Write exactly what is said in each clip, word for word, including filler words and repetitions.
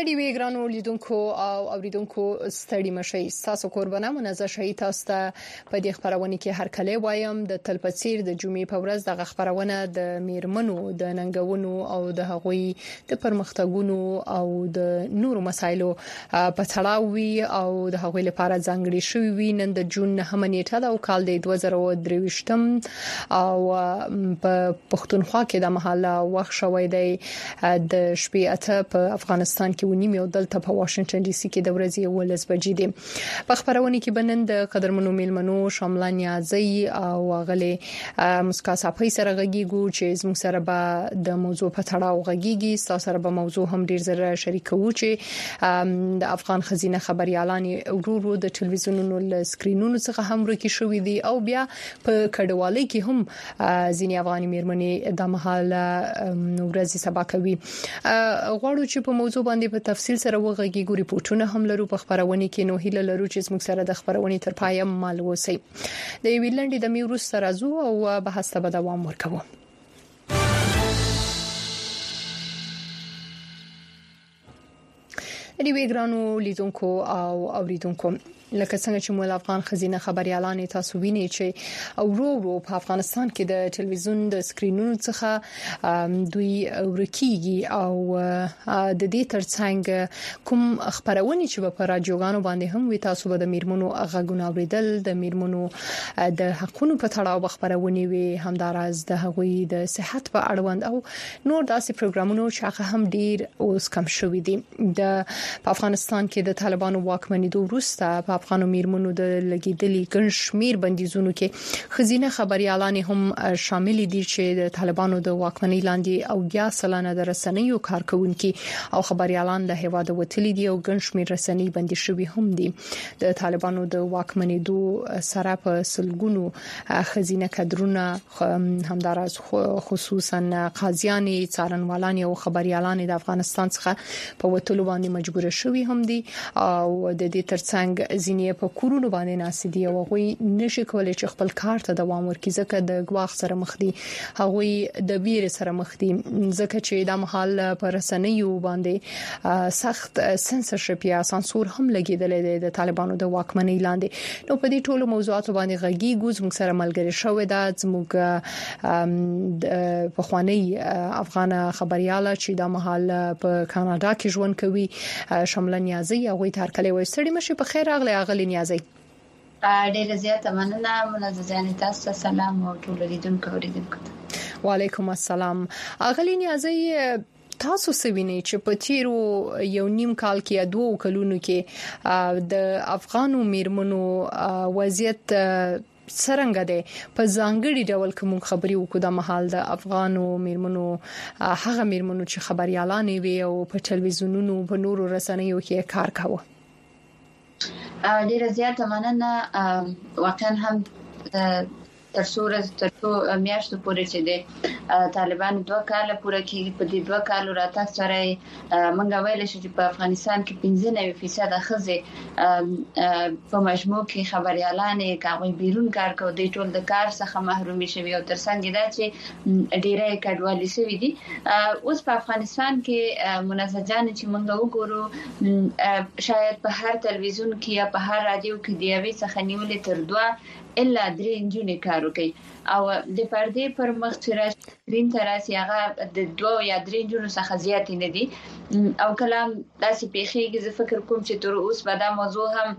ستړي وی ګرانو لیدونکو او اوریدونکو ستړي مشي تاسو قربانه منزه شهید تاسو ته په دې خبرونه کې هر کله وایم د تلپڅیر د جمعې په ورځ د خبرونه د میرمنو د ننګونو او د هغوی د پرمختګونو او د نورو مسایلو په تړاو وی او د هغوی لپاره ځانګړي شوی وی نن د جون نهمه نیټه د کال د دوه زره او درویشتم او په پښتونخوا کې د محله وخت شوی دی د شپې اته په افغانستان کې ونیمه او دلته په واشنگټن ډي سي کې د ورځې ولس بجې دي په خبرونه کې بنن د قدرمنو میلمنو شامل نیازي او غلي مسکا صافي سره غږیږي چې زموږ سره به د موضوع په تړاو غږیږي تاسو سره به موضوع هم ډیر زره شریکو چې د افغان خزینه خبريالان ورورو د ټلویزیونونو ل سکرینونو څخه هم ورکی شوې دي او بیا په کډوالۍ کې هم ځینې افغاني میرمنې د محله ورځي سبا کوي غواړو چې په موضوع باندې په تفصیل سره وغږیږو ریپورتونه هم لرو په خبرونه کې نو هیله لرو چې موږ سره د خبرونه تر پایه مال وسی د ویلندې د میروس سره زو او بحث ته دوام ورکوو دی ویګرانو لیدونکو او اوریدونکو لکه څنګه چې مول افغان خزینه خبريالان تاسو ویني چې ورو ورو په افغانستان کې د ټلویزیون د سکرینونو څخه دوی ورکیږي او د دې ترڅنګ کوم خبرونه چې په رادیوګانو باندې هم وي تاسو به د میرمنو غږونه اوریدل د میرمنو د حقونو په تړاو خبرونه وي همدارز د هغوی د صحت په اړوند او نور داسې پروګرامونو چې هم ډیر اوس کم شوې دي د افغانستان کې د طالبانو واکمنۍ وروسته په افغانو میرمنو د لګیدلې ګڼ شمیر بندیزونو کې خزینه خبريالان هم شامل دي چې د طالبانو د واکمنۍ لاندې او بیا سلانه د رسنیو کارکونکو او خبريالان د هواد وتلې دي او ګڼ شمیر رسنۍ بندي شوی هم دي د طالبانو د واکمنۍ دوه سره په سلګونو خزینه کډرونه همدارس خصوصا قاضیان څارنوالان او خبريالان د افغانستان څخه په وتلو باندې مجبور شوی هم دي او د دې ترڅنګ ځینې په کورونو باندې ناسدي او غوي نشي کولای چې خپل کار ته دوام ورکړي ځکه د غواخ سره مخ دي هغوی د ویر سره مخ دي ځکه چې د محل پر رسنیو باندې سخت سنسرشپ یا سانسور هم لګیدل دي د طالبانو د واکمنۍ لاندې نو په دې ټولو موضوعاتو باندې غږیږو زموږ سره ملګری شوې ده زموږ په خواني افغان خبرياله چې د محل په کاناډا کې ژوند کوي شامل نیازي او غوي تر کله وستړي مشه په خیر اغلی اغلی نیازي ډیره زیاته مننه منزه تاسو سلام او ټول لیدونکو اوریدونکو وعلیکم السلام اغلی نیازي تاسو سویني چې په تیرو یو نیم کال کې دوه کلونو کې د افغانو میرمنو وضعیت څنګه ده په ځانګړي ډول کوم خبري وکړه د محل د افغانو میرمنو هغه میرمنو چې خبريالان وي او په ټلویزیونونو په نورو رسنیو کې کار کاوه ډیره زیاته مننه واقعا هم تر څو تر څو میاشتو پورې چې د طالبانو دوه کاله پوره کېږي په دې دوه کالو راتګ سره منګه ویل شي چې په افغانستان کې پنځه نوي فیصد خزې په مجموع کې خبريالان کاوي بیرون کار کوي د ټول د کار څخه محرومي شوی او ترڅنګ دا چې ډیره کډوالي شوی دي اوس په افغانستان کې منسجان چې منګه وګورو شاید په هر تلویزیون کې یا په هر رادیو کې دی وی څخه نیولې تر دوه الا درې انجونې کار کوي او د پردې پر مخ چې راشرین تراسي هغه د دوه یا درې انجونو څخه زیات نه دي او کلام داسې پیخيږي زه فکر کوم چې تر اوس به دا موضوع هم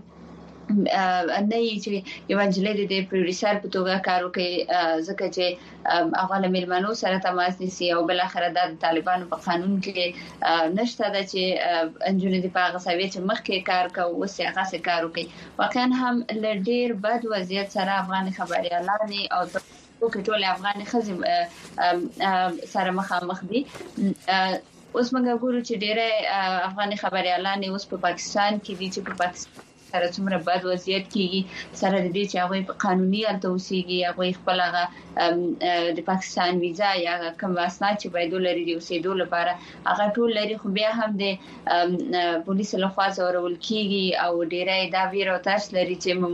نه یې چې یو انجلې د پروډوسر په توګه کار کوي ځکه چې افغان میرمنو سره تماس نیسي او بل اخر د طالبانو په قانون کې نشته د چې انجونې د پاغه سوي چې مخکې کار کوي او هغه څه کار کوي واقعا هم لډیر بد وضعیت سره افغان خبريالان او ټول افغان خزم سره مخامخ دي اوس موږ ګورو چې ډیره افغان خبريالان اوس په پاکستان کې دي چې په پاکستان سره څومره بد وضعیت کیږي سره د دې چې هغه په قانوني التوسيږي هغه خپل هغه د پاکستان ویزا یا کوم واسطه چې باید لري د اوسېدو لپاره هغه ټول لري خو بیا هم د پولیس له خوا ضرورل کیږي او ډیره دا ویرو تاسو لري چې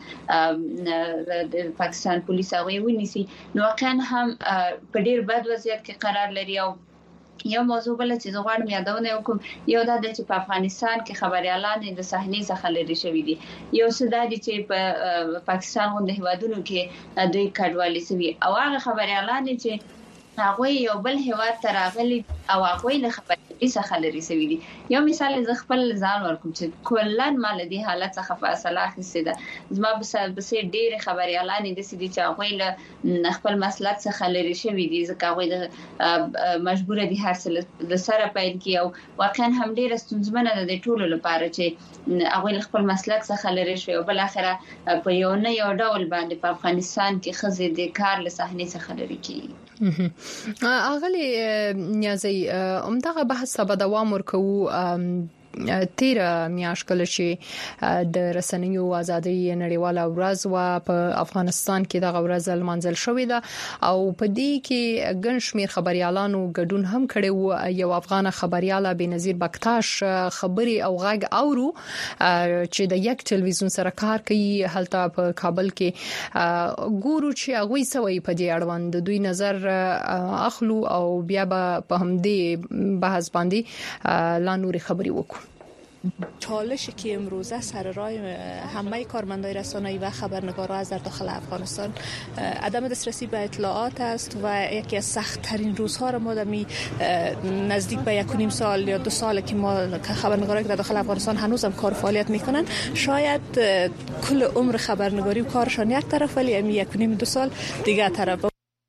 ممکن د پاکستان پولیس هغه ونیسي نو واقعا هم په ډیر بد وضعیت کې قرار لري او یو موضوع بل چې زه غواړم یادونه وکم یو دا چې په افغانستان کې خبريالان د صحنې څخه لري شوې دي یو څه دا چې په پاکستان غونډه هیوادونو کې دوی کډوالي سوي او هغه خبريالان چې هغه یو بل هیواد ته راغلي او هغه له خبرې څخه لري سوي دي یو مثال ز خپل ځان ورکوم چې کلن مال دي حالت څخه فاصله اخیسته ده زما بس ډېر خبريالان د سې دي چې هغه له خپل مسلک څخه لري شوي دي ځکه هغه مجبور دي هر څه د سره پیل کی او واقعا هم ډېر ستونزمنه ده د ټولو لپاره چې هغه خپل مسلک څخه لري شوی او بل اخره په یو نه یو ډول باندې په افغانستان کې خزې د کار له صحنې څخه لري کی اغلی نیازي همدغه بحث به دوام ورکوو تیر میاش کله چې د رسنیو ازادي نړیواله ورځ وا په افغانستان کې د ورځ لمانځل شوې ده او په دې کې ګڼ شمیر خبريالانو ګډون هم کړي وو یو افغان خبرياله بنظیر بکتاش خبري او غږ اورو چې د یک ټلویزیون سره کار کوي هلته په کابل کې ګورو چې هغه سوي په دې اړوند دوی نظر اخلو او بیا په همدې بحث باندې لا نور خبري وکړو چالشی که امروزه سر راه همه کارمندای رسانه‌ای و خبرنگارا از در داخل افغانستان عدم دسترسی به اطلاعات است و یکی از سخت ترین روزها را ما در نزدیک به یک و نیم سال یا دو سال که ما خبرنگارایی که در داخل افغانستان هنوز هم کار فعالیت میکنن شاید کل عمر خبرنگاری و کارشان یک طرف ولی امی یک و نیم دو سال دیگه طرف.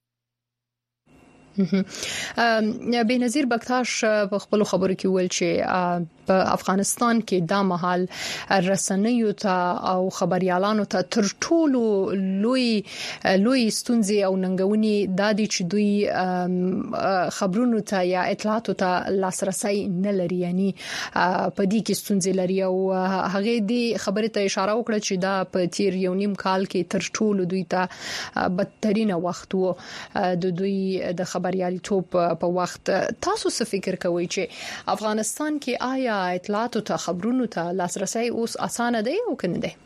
بنظیر بکتاش په خپل خبرو کې ویل چې په افغانستان کې د مهال رسنیو ته او خبريالانو ته تر ټولو لوی لوی ستونزې او ننګونې د دې چې دوی خبرونو ته یا اطلاعاتو ته لاسرسي نه لري یعنی په دې کې ستونزې لري او هغه دې خبره ته اشاره وکړه چې دا په تیر یو نیم کال کې تر ټولو دوی ته بدترینه وخت وو د دوی د خبريالي توپ په وخت تاسو څه فکر کوئ چې افغانستان کې آیا اطلاعات او خبرونو ته لاسرسي اوس اسانه دی او کنه دی؟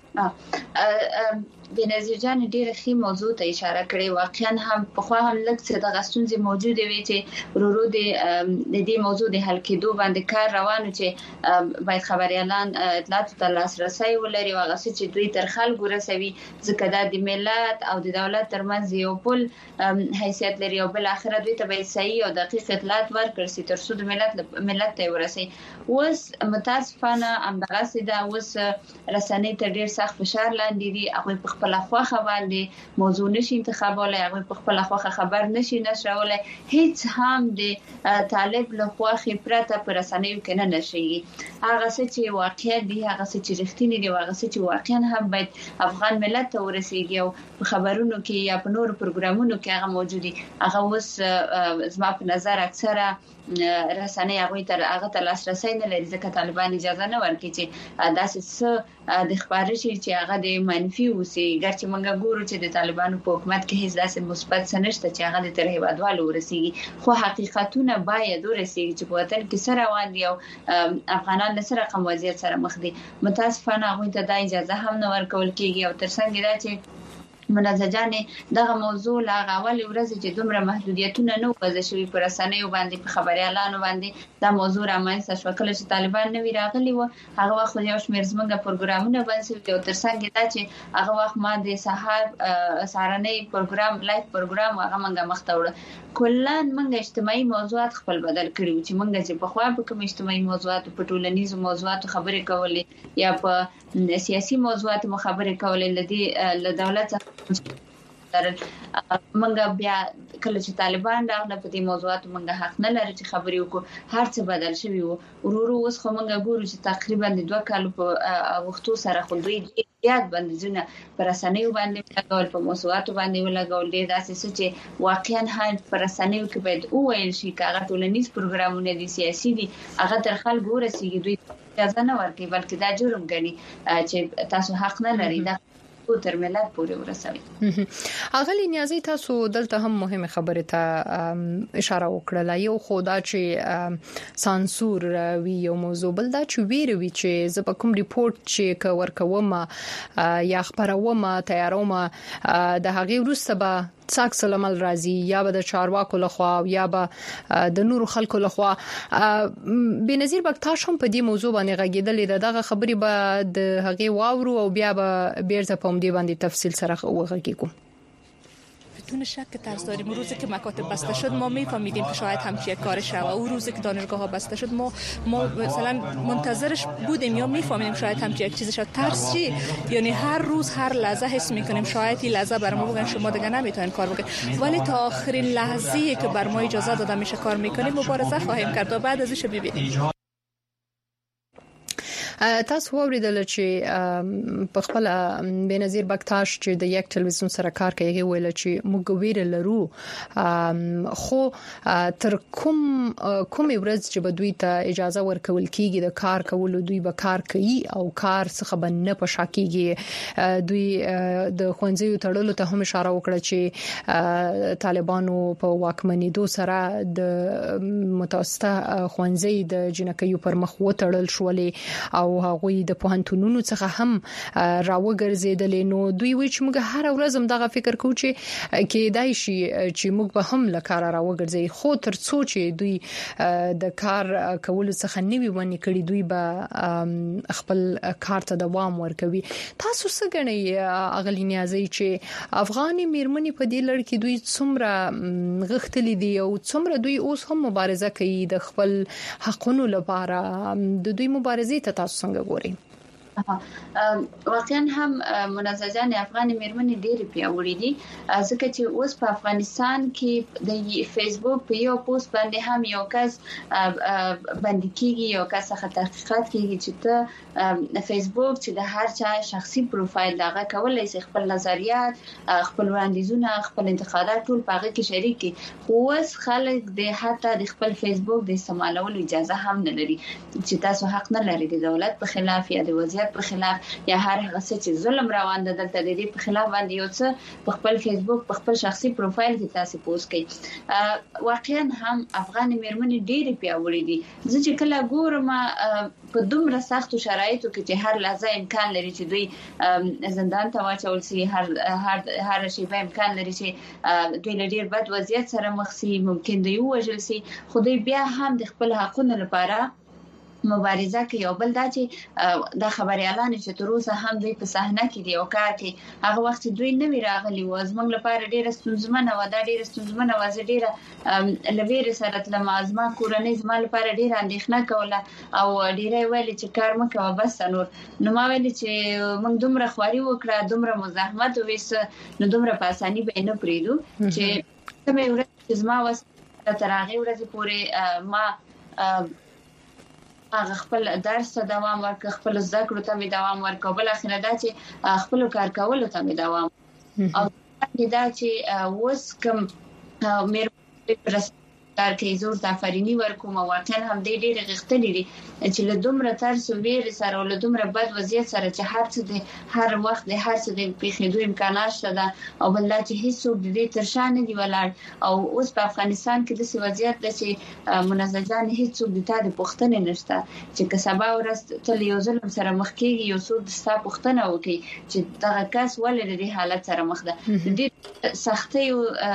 بنظیر جان ډېر ښه موضوع ته اشاره کړې واقعا هم په خو هم لږ څه د غستونځي موجود وي چې ورورو د دې موضوع د حل کېدو باندې کار روانو چې باید خبريالان اطلاعات ته لاسرسي ولري او هغه چې دوی تر خلکو رسوي ځکه د ملت او د دولت ترمنځ یو پل حیثیت لري او بل اخر دوی ته باید صحیح او دقیق اطلاعات ورکړي چې تر څو د ملت ملت ته ورسي اوس متاسفانه همدغه سیده اوس رسنۍ ته ډېر سخت فشار لاندې دي هغه په خپل خواخه باندې موضوع نشي انتخابولای هغه په خپل خواخه خبر نشي نشرولای هیڅ هم د طالب له خواخه پرته پر رسنیو کې نه نشي هغه څه چې واقعي دي هغه څه چې رښتینی دي هغه څه چې واقعا هم باید افغان ملت ته ورسیږي او په خبرونو کې یا په نورو پروګرامونو کې هغه موجودي هغه اوس زما په نظر اکثره رسنۍ هغه تر هغه ته لاسرسي نه لري ځکه طالبان اجازه نه ورکړي چې داسې څه د خبرې شي چې هغه د منفي وسی ګرچې موږ ګورو چې د طالبانو په حکومت کې هیڅ داسې مثبت څه نشته چې هغه د تر هیوادوالو ورسیږي خو حقیقتونه باید ورسیږي چې په وطن کې سره روان دي او افغانان د سره قم وضعیت سره مخ دي متاسفانه هغه ته د اجازه هم نه ورکول کیږي او ترڅنګ دا چې منځجانې دغه موضوع لا غوړ ورځ چې دومره محدودیتونه نه وځي شوی پر رسنیو باندې په خبريالانو باندې دا موضوع رامنځته شو کله چې طالبان نوی راغلي و هغه وخت یو شمېر زمونږ پروګرامونه باندې او ترڅنګ دا چې هغه وخت ما د سهار سهارنۍ پروګرام لایف پروګرام هغه منګه مخته وړ کلان منګه اجتماعي موضوعات خپل بدل کړیو چې منګه چې په خوا په کوم اجتماعي موضوعات په ټولنیزو موضوعاتو خبرې کولې یا په سیاسي موضوعاتو خبرې کولې لدی له دولت منګه بیا کله چې طالبان راغله په دې موضوعاتو منګه حق نه لري چې خبرې وکړو هر څه بدل شوی وو ورورو اوس خو منګه ګورو چې تقریبا د دوه کالو په وختو سره خو دوی زیات بندیزونه پر رسنیو باندې لګول په موضوعاتو باندې ولګول دي داسې چې واقعا هم پر رسنیو کې باید وویل شي چې هغه ټولنیز پروګرامونه دي سیاسي دي هغه تر خلکو ورسیږي دوی اجازه نه ورکوي بلکې دا جرم ګڼي چې تاسو حق نه لرئ دا او تر ملت پورې ورسوي. اغلی نیازي تاسو دلته هم مهمه خبره ته اشاره وکړه یو خدا چې سانسور وی یو موضوع بل دا چې ویری وی چې ز په کوم ریپورت چې کور کوم یا خبروم تیاروم د هغه وروسته به ساکس لمل راځي یا به د چارواکو لخوا یا به د نورو خلکو لخوا بنظیر بکتاش هم په دې موضوع باندې غږیدلې دغه خبري به د هغه واورو او بیا به بیرته په دې باندې تفصیل سره وغږیږو. بدون شک که ترس داریم. روزی که مکاتب بسته شد ما میفهمیدیم که شاید همچین کار شود و اون روزی که دانشگاه ها بسته شد ما ما مثلا منتظرش بودیم یا میفهمیدیم شاید همچین یک چیزی شد. ترس چی؟ یعنی هر روز هر لحظه حس میکنیم شاید این لحظه بر ما بگن شما دیگه نمیتونین کار بکنید، ولی تا آخرین لحظه‌ای که بر ما اجازه داده میشه کار میکنیم مبارزه خواهیم کرد و بعد ازش ببینیم. تاسو ووریدل چې په خپل بنظیر بکتاش چې د یک ټلویزیون سره کار کوي ویل چې موږ ویر لرو خو تر کوم کوم ورځ چې به دوی ته اجازه ورکول کیږي د کار کولو دوی به کار کوي او کار څخه به نه پښاکیږي. دوی د خوندزیو تړلو ته هم اشاره وکړه چې طالبانو په واکمنېدو سره د متوسطه خوندزي د جنکیو پر مخ وتړل شولې او هغه د پوهنتونونو څخه هم راوګرځیدل. نو دوی وی چې موږ هر ورځ هم دغه فکر کوو چې کېدای شي چې موږ به هم لکار راوګرځي، خو تر څو چې دوی د کار کولو څخه نیوي ونی کړي دوی به خپل کار ته دوام ورکوي. تاسو څه غنئ اغلی نیازي چې افغاني میرمنې په دې لړ کې دوی څومره غختلې دي او څومره دوی اوس هم مبارزه کوي د خپل حقونو لپاره؟ د دوی مبارزې ته تاسو څنګه ګورئ؟ واقعا هم منازعان افغان میرمنې ډېر پیاوړي دي ځکه چې اوس په افغانستان کې د فیسبوک په یو پوسټ باندې هم یو کس باندې کیږي یو کس څخه تحقیقات کیږي چې ته فیسبوک چې د هر چا شخصي پروفایل دغه کولای شي خپل نظریات خپل وړاندیزونه خپل انتقادات ټول په هغه کې شریک کړي، خو اوس خلک د حتی د خپل فیسبوک د استعمالولو اجازه هم نه لري چې تاسو حق نه لرئ د دولت په خلاف یا د وضعیت په خلاف یا هر هغه څه چې ظلم روان ده دلته د دې په خلاف باندې یو څه په خپل فیسبوک په خپل شخصي پروفایل کې تاسو پوسټ کړئ. واقعا هم افغان میرمنې ډېر پیاوړي دي. زه چې کله ګورم په دومره سختو شرایطو کې چې هر لحظه امکان لري چې دوی زندان ته واچول شي، هر هر هر شی به امکان لري چې دوی له ډېر بد وضعیت سره مخ شي، ممکن دوی وژل شي، خو دوی بیا هم د خپل حقونو لپاره مبارزه کوي. او بل دا چې د خبريالانو چې تر اوسه هم دوی په صحنه کې دی او کار کوي هغه وخت دوی نه وی راغلي و زمنګ لپاره ډیره ستونزمنه و دا ډیره ستونزمنه و زه ډیره لویر سره تلم ازما کورنۍ زما لپاره ډیره اندېښنه کوله او ډیره ویل چې کار مکو بس نور نو ما ویل چې موږ دومره خواري وکړه دومره مزاحمت وېس نو دومره په اساني به نه پریدو چې کومه ورځ زما وس تر هغه ورځ پورې ما هغه خپل درس ته دوام ورک خپل زده کړو ته می دوام ورک بل اخر دا چې خپل کار کولو ته می دوام او دا چې وس کوم مېر پرس کار کوي زور تفرینی ورکوم واقعا هم دې ډېر غختلې دي چې له دومره ترس او ویر سره او له دومره بد وضعیت سره چې هر څه د هر وخت د هر څه د پیښېدو امکانات شته او بل لا چې هیڅ د دې ترشان دی ولاړ او اوس په افغانستان کې د سی وضعیت د چې منازعان هیڅ د تاسو پوښتنه نشته چې کسبا ورست تل یو ظلم سره مخ کېږي یو څوک د تاسو پوښتنه وکړي چې دا کس ولې د حالت سره مخ ده د دې سختي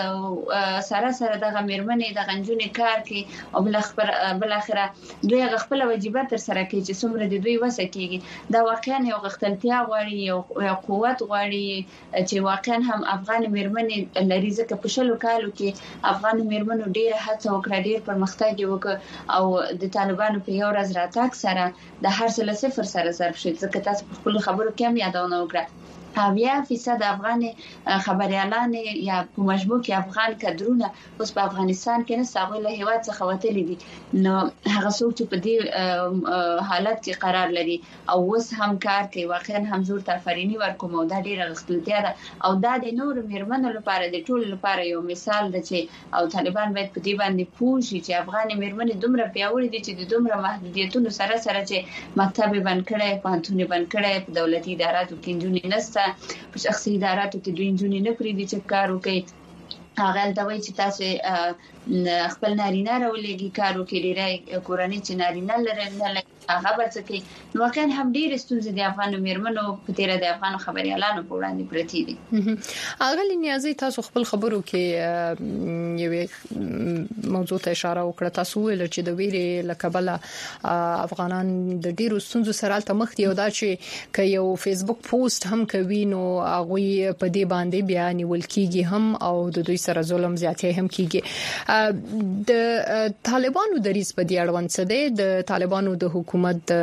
او سره سره د غمیرمنې د جونې کار کوي او بل اخر بل اخره دوی خپل واجبات تر سره کوي چې څومره د دوی وسه کیږي دا واقعا یو غختلتیا غواړي یو قوت غواړي چې واقعا هم افغان میرمنې لري ځکه په شلو کالو کې افغان میرمنو ډیره هڅه وکړه ډیر پرمختګ وکړ او د طالبانو په یو ورځ راتګ سره د هر څه له صفر سره ضرب شي ځکه تاسو په خپل خبرو کې هم یادونه وکړه اویا فیصد افغان خبريالان یا په مجموع کې افغان کډرونه اوس په افغانستان کې نه ساغوي له هیواد څخه وتلي دي نو هغه څوک چې په دې حالت کې قرار لري او اوس هم کار کوي واقعا هم زور تفرینی ورکوم او دا ډیره غختلتیا ده او دا د نور میرمنو لپاره د ټول لپاره یو مثال ده چې او طالبان باید په دې باندې پوښي چې افغان میرمنې دومره پیاوړې دي چې د دومره محدودیتونو سره سره چې مکتب بند کړي پانتونی بند کړي په دولتي اداراتو کې جونې نسته په شخصي اداراتو کې دوی جونې نه پریدي چې کار وکړي هغه د وای چې تاسو خپل نارینه راولېږي کار وکړي ډیره کورنۍ چې نارینه لري نه هغه برڅکي نو واقعا هم ډیر ستونزې د افغان میرمنو په تیر د افغان خبريالانو په وړاندې پرتی دي. اغلی نیازي تاسو خپل خبرو کې یو موضوع ته اشاره وکړه، تاسو ویل چې د ویرې لکبله افغانان د ډیرو ستونزو سره تل مخ دي او دا چې ک یو فیسبوک پوسټ هم کوي نو هغه په دې باندې بیا نیول کیږي هم او د دوی سره ظلم زیاتې هم کیږي. د طالبانو د ریس په دی اړوند څه دی؟ د طالبانو د حکومت د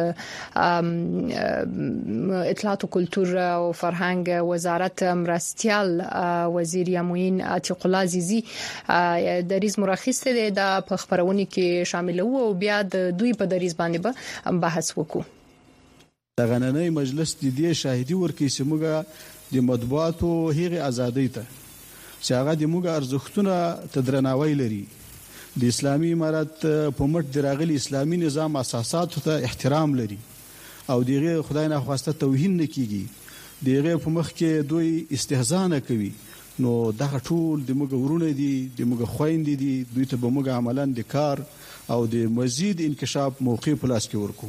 اطلاعات او کلتور او فرهنګ وزارت مرستيال وزیر یامین عتیق الله عزیزی د ریس مرخص دی د خبرونه کې شامل وو او بیا د دوی په دریز باندې به بحث وکړو. د غننۍ مجلس د دې شاهدي ورکې چې موږ د مطبوعاتو هغه ازادۍ ته چې هغه د موږ ارزښتونه تدرناوی لري، د اسلامي امارت په مټ د راغلي اسلامي نظام اساساتو ته احترام لري او دغه خدای نه خواسته توهین نه کیږي، دغه په مخ کې دوی استهزاء نه کوي، نو دغه ټول د موږ ورونه دي، د موږ خويندې دي، دوی ته به موږ عملاً د کار او د مزید انکشاف موقع په لاس کې ورکو.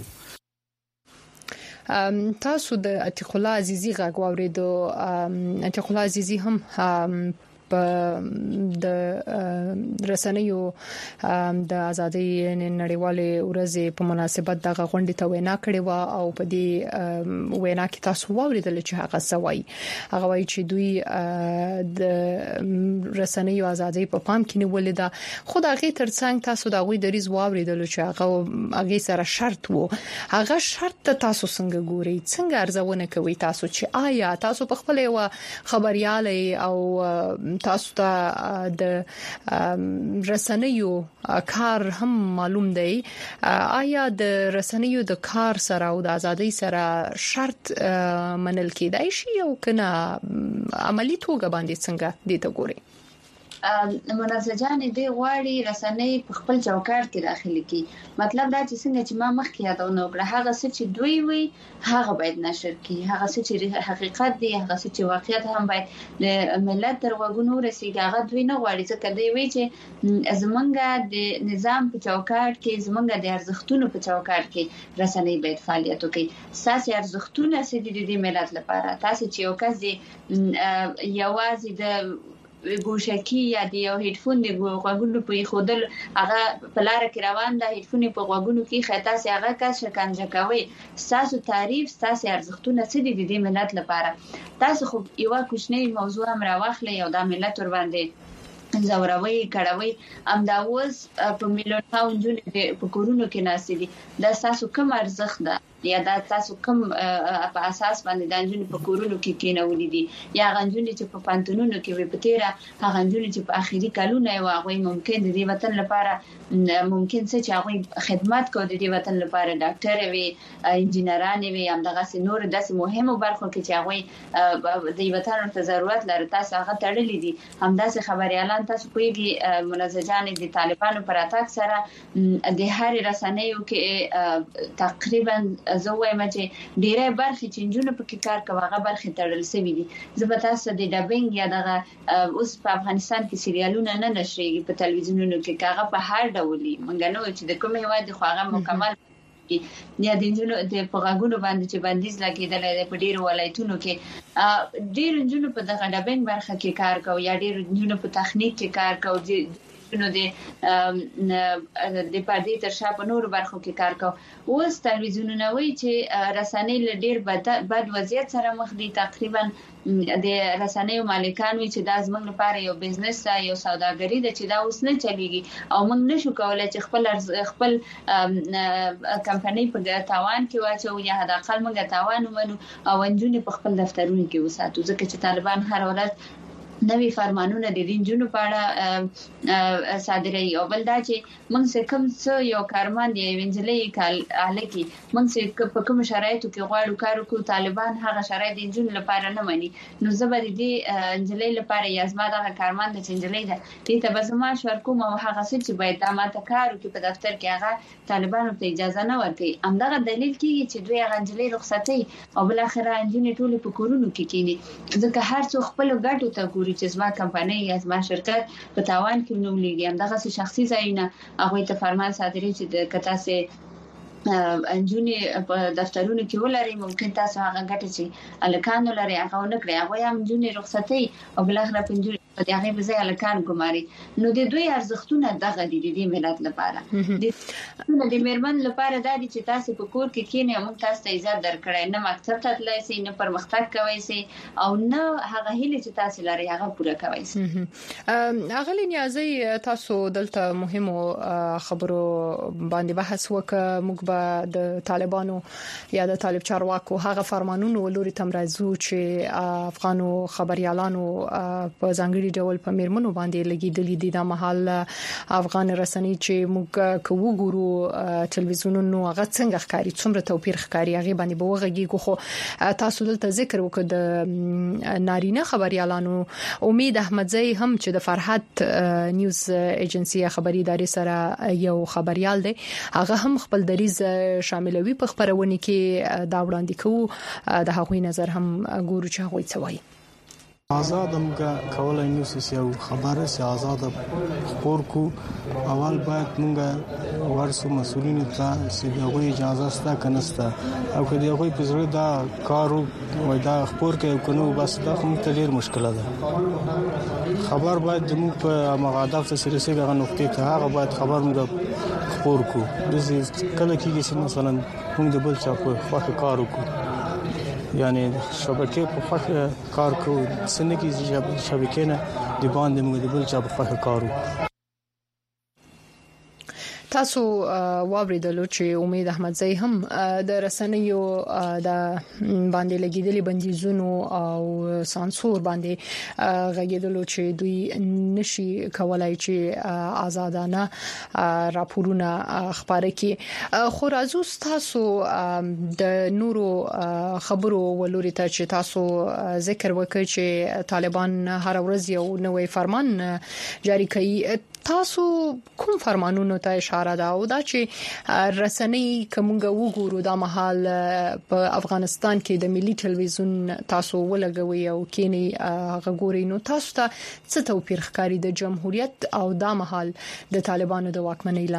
تاسو د عتیق الله عزیزی غږ واوریدو. عتیق الله عزیزی هم په د رسنیو د ازادۍ نړیوالې ورځې په مناسبت دغه غونډې ته وینا کړې و او په دې وینا کې تاسو واوریدل چې هغه سوي هغه وایي چې دوی د رسنیو ازادۍ په پام کې نیولې ده، خو د هغه ترڅنګ تاسو د غوي د ریز واوریدل چې هغه هغه سره شرط وو. هغه شرط تاسو څنګه ګوري؟ څنګه ارزونه کوي تاسو چې آیا تاسو په خپل یو خبريالي او تاسو ته د رسنیو کار هم معلوم دی، آیا د رسنیو د کار سره او د ازادۍ سره شرط منل کېدای شي او کنه عملی توګه باندې څنګه دي ته ګوري؟ منازجان دي غواړي رسنۍ په خپل چوکاټ کې داخلي کی، مطلب دا چې څنګه چې ما مخکې یادونه وکړه هغه څه چې دوی وي هغه باید نشر کی، هغه څه چې حقیقت دی، هغه څه چې واقعیت هم باید د ملت تر وګونو رسیږي، هغه دوی نه غواړي ځکه دوی وی چې زمونږ د نظام په چوکاټ کې، زمونږ د ارزښتونو په چوکاټ کې رسنۍ باید فعالیت وکړي. ساسي ارزښتونه څه دي د ملت لپاره؟ تاسو چې یو کس دی یوازې د ګوشکی یا د یو هډفون د غوګونو په خودل هغه په لار کې روان ده، هډفون په غوګونو کې خطا سي هغه کس شکنجه کوي. تاسو تعریف تاسو ارزښتونه څه دي د ملت لپاره؟ تاسو خو یو کوچنی موضوع هم راوخلې او د ملت ور باندې زوروي کړوي ام دا اوس په میلیونونو جون په کورونو کې ناسي دي. دا تاسو کوم ارزښت ده یا دا تاسو کوم په اساس باندې د انجونې په کورونو کې کېنولې دي یا غنجونې چې په پانتونونو کې وي په تیرا هغه انجونې چې په اخیری کلونه یو هغه ممکن د دې وطن لپاره ممکن څه چې هغه خدمات کوي د دې وطن لپاره ډاکټر وي، انجینران وي، هم دغه نور داسې مهمو برخو کې چې هغه د دې وطن ته ضرورت لري تاسو هغه تړلې دي. هم داسې خبريالان تاسو کویږي منازجان د طالبانو پر اتاک سره د هر رسنیو کې تقریبا زه وایم چې ډیره برخه چې جنونو په کې کار کوي هغه برخه تړل شوی دي. زه به تاسو د ډبینګ یا دغه اوس په افغانستان کې سریالونه نه نشریږي په تلویزیونونو کې هغه په هر ډول منګنو چې د کومه هوا د خواغه مکمل یا د جنونو د پغاګونو باندې چې بندیز لګیدل په ډیرو ولایتونو کې ډیر جنونو په دغه ډبینګ برخه کې کار کوي یا ډیر جنونو په تخنیک کې کار کوي نو د د پردي تر شا په نور برخو کې کار کوي. اوس تلویزیونونه وایي چې رسنۍ له ډیر بد بد وضعیت سره مخ دي. تقریبا د رسنیو مالکان وایي چې دا زموږ لپاره یو بزنس دی، یو سوداګري ده چې دا اوس نه چلیږي او موږ نشو کولای چې خپل خپل کمپنۍ په تاوان کې واچو یا حد اقل موږ تاوان ومنو او انجونې په خپل دفترونو کې وساتو ځکه چې طالبان هر ولادت نوی فرمانونه د دینجونو په اړه صادري او بل دا چې موږ څه کوم څه یو کارمند یې وینځلې کال الکی موږ څه په کوم شرایطو کې غواړو کار وکړو طالبان هغه شرایط دینجونو لپاره نه مني. نو زبر دي انجلې لپاره یازما دغه کارمند چې انجلې ده دې ته بزما شور کوم او هغه څه چې باید د ماته کار وکړي په دفتر کې هغه طالبانو ته اجازه نه ورکړي. همدغه دلیل کیږي چې دوی هغه انجلې رخصتي او بل اخر انجونې ټول په کورونو کې کینی ځکه هر څو خپل ګټو ته چې زما کمپنۍ یا زما شرکت په تاوان کې نو لګي. هم دغه شخصي ځایونه هغه ته فرمان صادري چې د کتاسه انجونې په دفترونو کې ولري ممکن تاسو هغه ګټه چې الکان لري هغه نه کړی هغه هم انجونې رخصتي او بل اخر پنځه په دغه بځای الکان ګماري نو د دوی ارزښتونه دغه دي د ملت لپاره د د میرمن لپاره د دې چې تاسو په کور کې کینې موږ تاسو ته عزت درکړای نه مکتب ته تلای شي نه پرمختګ کوي شي او نه هغه هیله چې تاسو لري هغه پوره کوي شي هغه لنیازي تاسو دلته مهمو خبرو باندې بحث وکړو موږ به د طالبانو یا د طالب چارواکو هغه فرمانونو ولوري تمرازو چې افغانو خبريالانو په ځانګړي ډول په میرمنو باندې لګیدلې دي د محل افغان رسنۍ چې موږ کوو ګورو ټلویزیونونو هغه څنګه ښکاری څومره توپیر ښکاری هغه باندې بوغږي خو تاسو دلته ذکر وکړ د نارینه خبريالانو امید احمدزئی هم چې د فرحت نیوز ایجنسی خبري ادارې سره یو خبريال دی هغه هم خپل دریز شاملوي په خبرونه کې دا وړاندې کوو د هغوی نظر هم ګورو چې هغوی څه وایي آزاد موږ کولای نو سې یو خبره سي آزاد خبر کو اول باید موږ ورسو مسولین ته چې دغه اجازه ستا کنسته او که دغه په زړه دا کارو وای دا خبر کوي کنو بس دا خو ته ډیر مشکله ده خبر باید موږ په مغادف سره سره هغه نقطې ته هغه باید خبر موږ خبر کو د کله کېږي چې مثلا موږ د بل څه په خواخ کار وکړو یعنی شبکه په خواخ کار کوو څنګه کې شبکه نه د باندې موږ د بل چا په خواخ کارو تاسو واوریدلو چې امید احمدزئی هم د رسنیو د باندې لګیدلي بندیزونو او سانسور باندې غږیدلو چې دوی نشي کولای چې آزادانه راپورونه خبره کړي خو راځو تاسو د نورو خبرو ولوري ته چې تاسو ذکر وکړي چې طالبان هر ورځ یو نوې فرمان جاری کوي تاسو کوم فرمانونو ته اشاره ده او دا چې رسنۍ کومګه وګورو د محل په افغانستان کې د ملي ټلویزیون تاسو ولګوي او کینی غوړي نو تاسو ته څه توپیر ښکاری د جمهوریت او د محل د طالبانو د واکمنۍ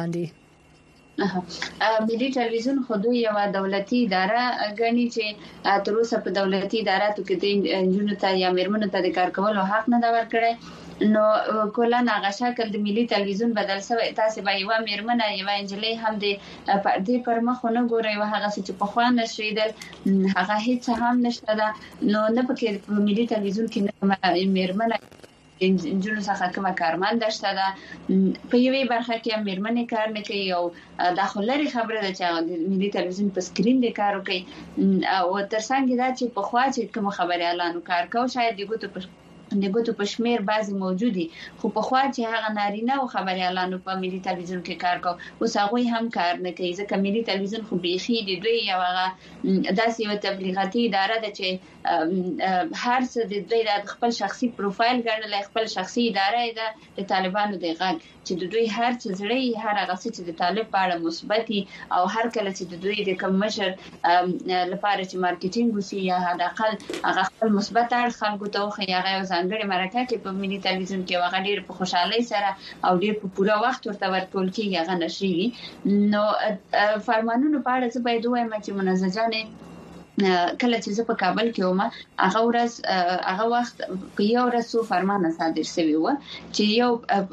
لاندې ملي ټلویزیون خو دوی یو دولتي اداره غني چې تر اوسه په دولتي اداراتو کې د انجونو ته یا میرمنو ته د کار کولو حق نه دا ورکړي نو کله هغه شکل د ملي ټلویزیون بدل شوی تاسو به یو میرمنه یو انجلۍ هم د پردې پر مخ نه ګوري او هغه چې په خوانه شیدل هغه هیڅ هم نشته ده نو نه پکې په ملي ټلویزیون کې میرمنه انجونو څخه کومه کارمند شته ده په یوې برخه کې میرمنې کار نه کوي او داخلي خبره ده چې د ملي ټلویزیون په سکرین د کار کوي او تر څنګه دا چې په خوا چې کوم خبري اعلان کار کوي شاید دغه په د ګوتو په شمیر بعضی موجودي خو په خوا چې هغه نارینه او خبري اعلانو په ملي ټلویزیون کې کار کوي او هغه هم کار نه کوي ځکه ملي ټلویزیون خو بيخي د دوی یو هغه داسې یو تبلیغاتي اداره ده چې هر څه د دوی د خپل شخصي پروفایل ګڼل خپل شخصي اداره ده د طالبانو د غږ چې د دوی هر څه زړی هر هغه څه چې د طالب په اړه مثبتي او هر کله چې د دوی د کم مشر لپاره چې مارکیټینګ وسی یا حد اقل هغه خپل مثبت اړخ خلکو ته خو هغه ځانګړي مرکه کې په ملي ټلویزیون کې وغه ډیر په خوشحالي سره او ډیر په پوره وخت ورته ورکول کېږي هغه نشري نو فرمانونو په اړه څه باید وایم چې منزجانه کله چې زه په کابل کې وم هغه ورځ هغه وخت په یو ورځ سو فرمان صادر شوی و چې یو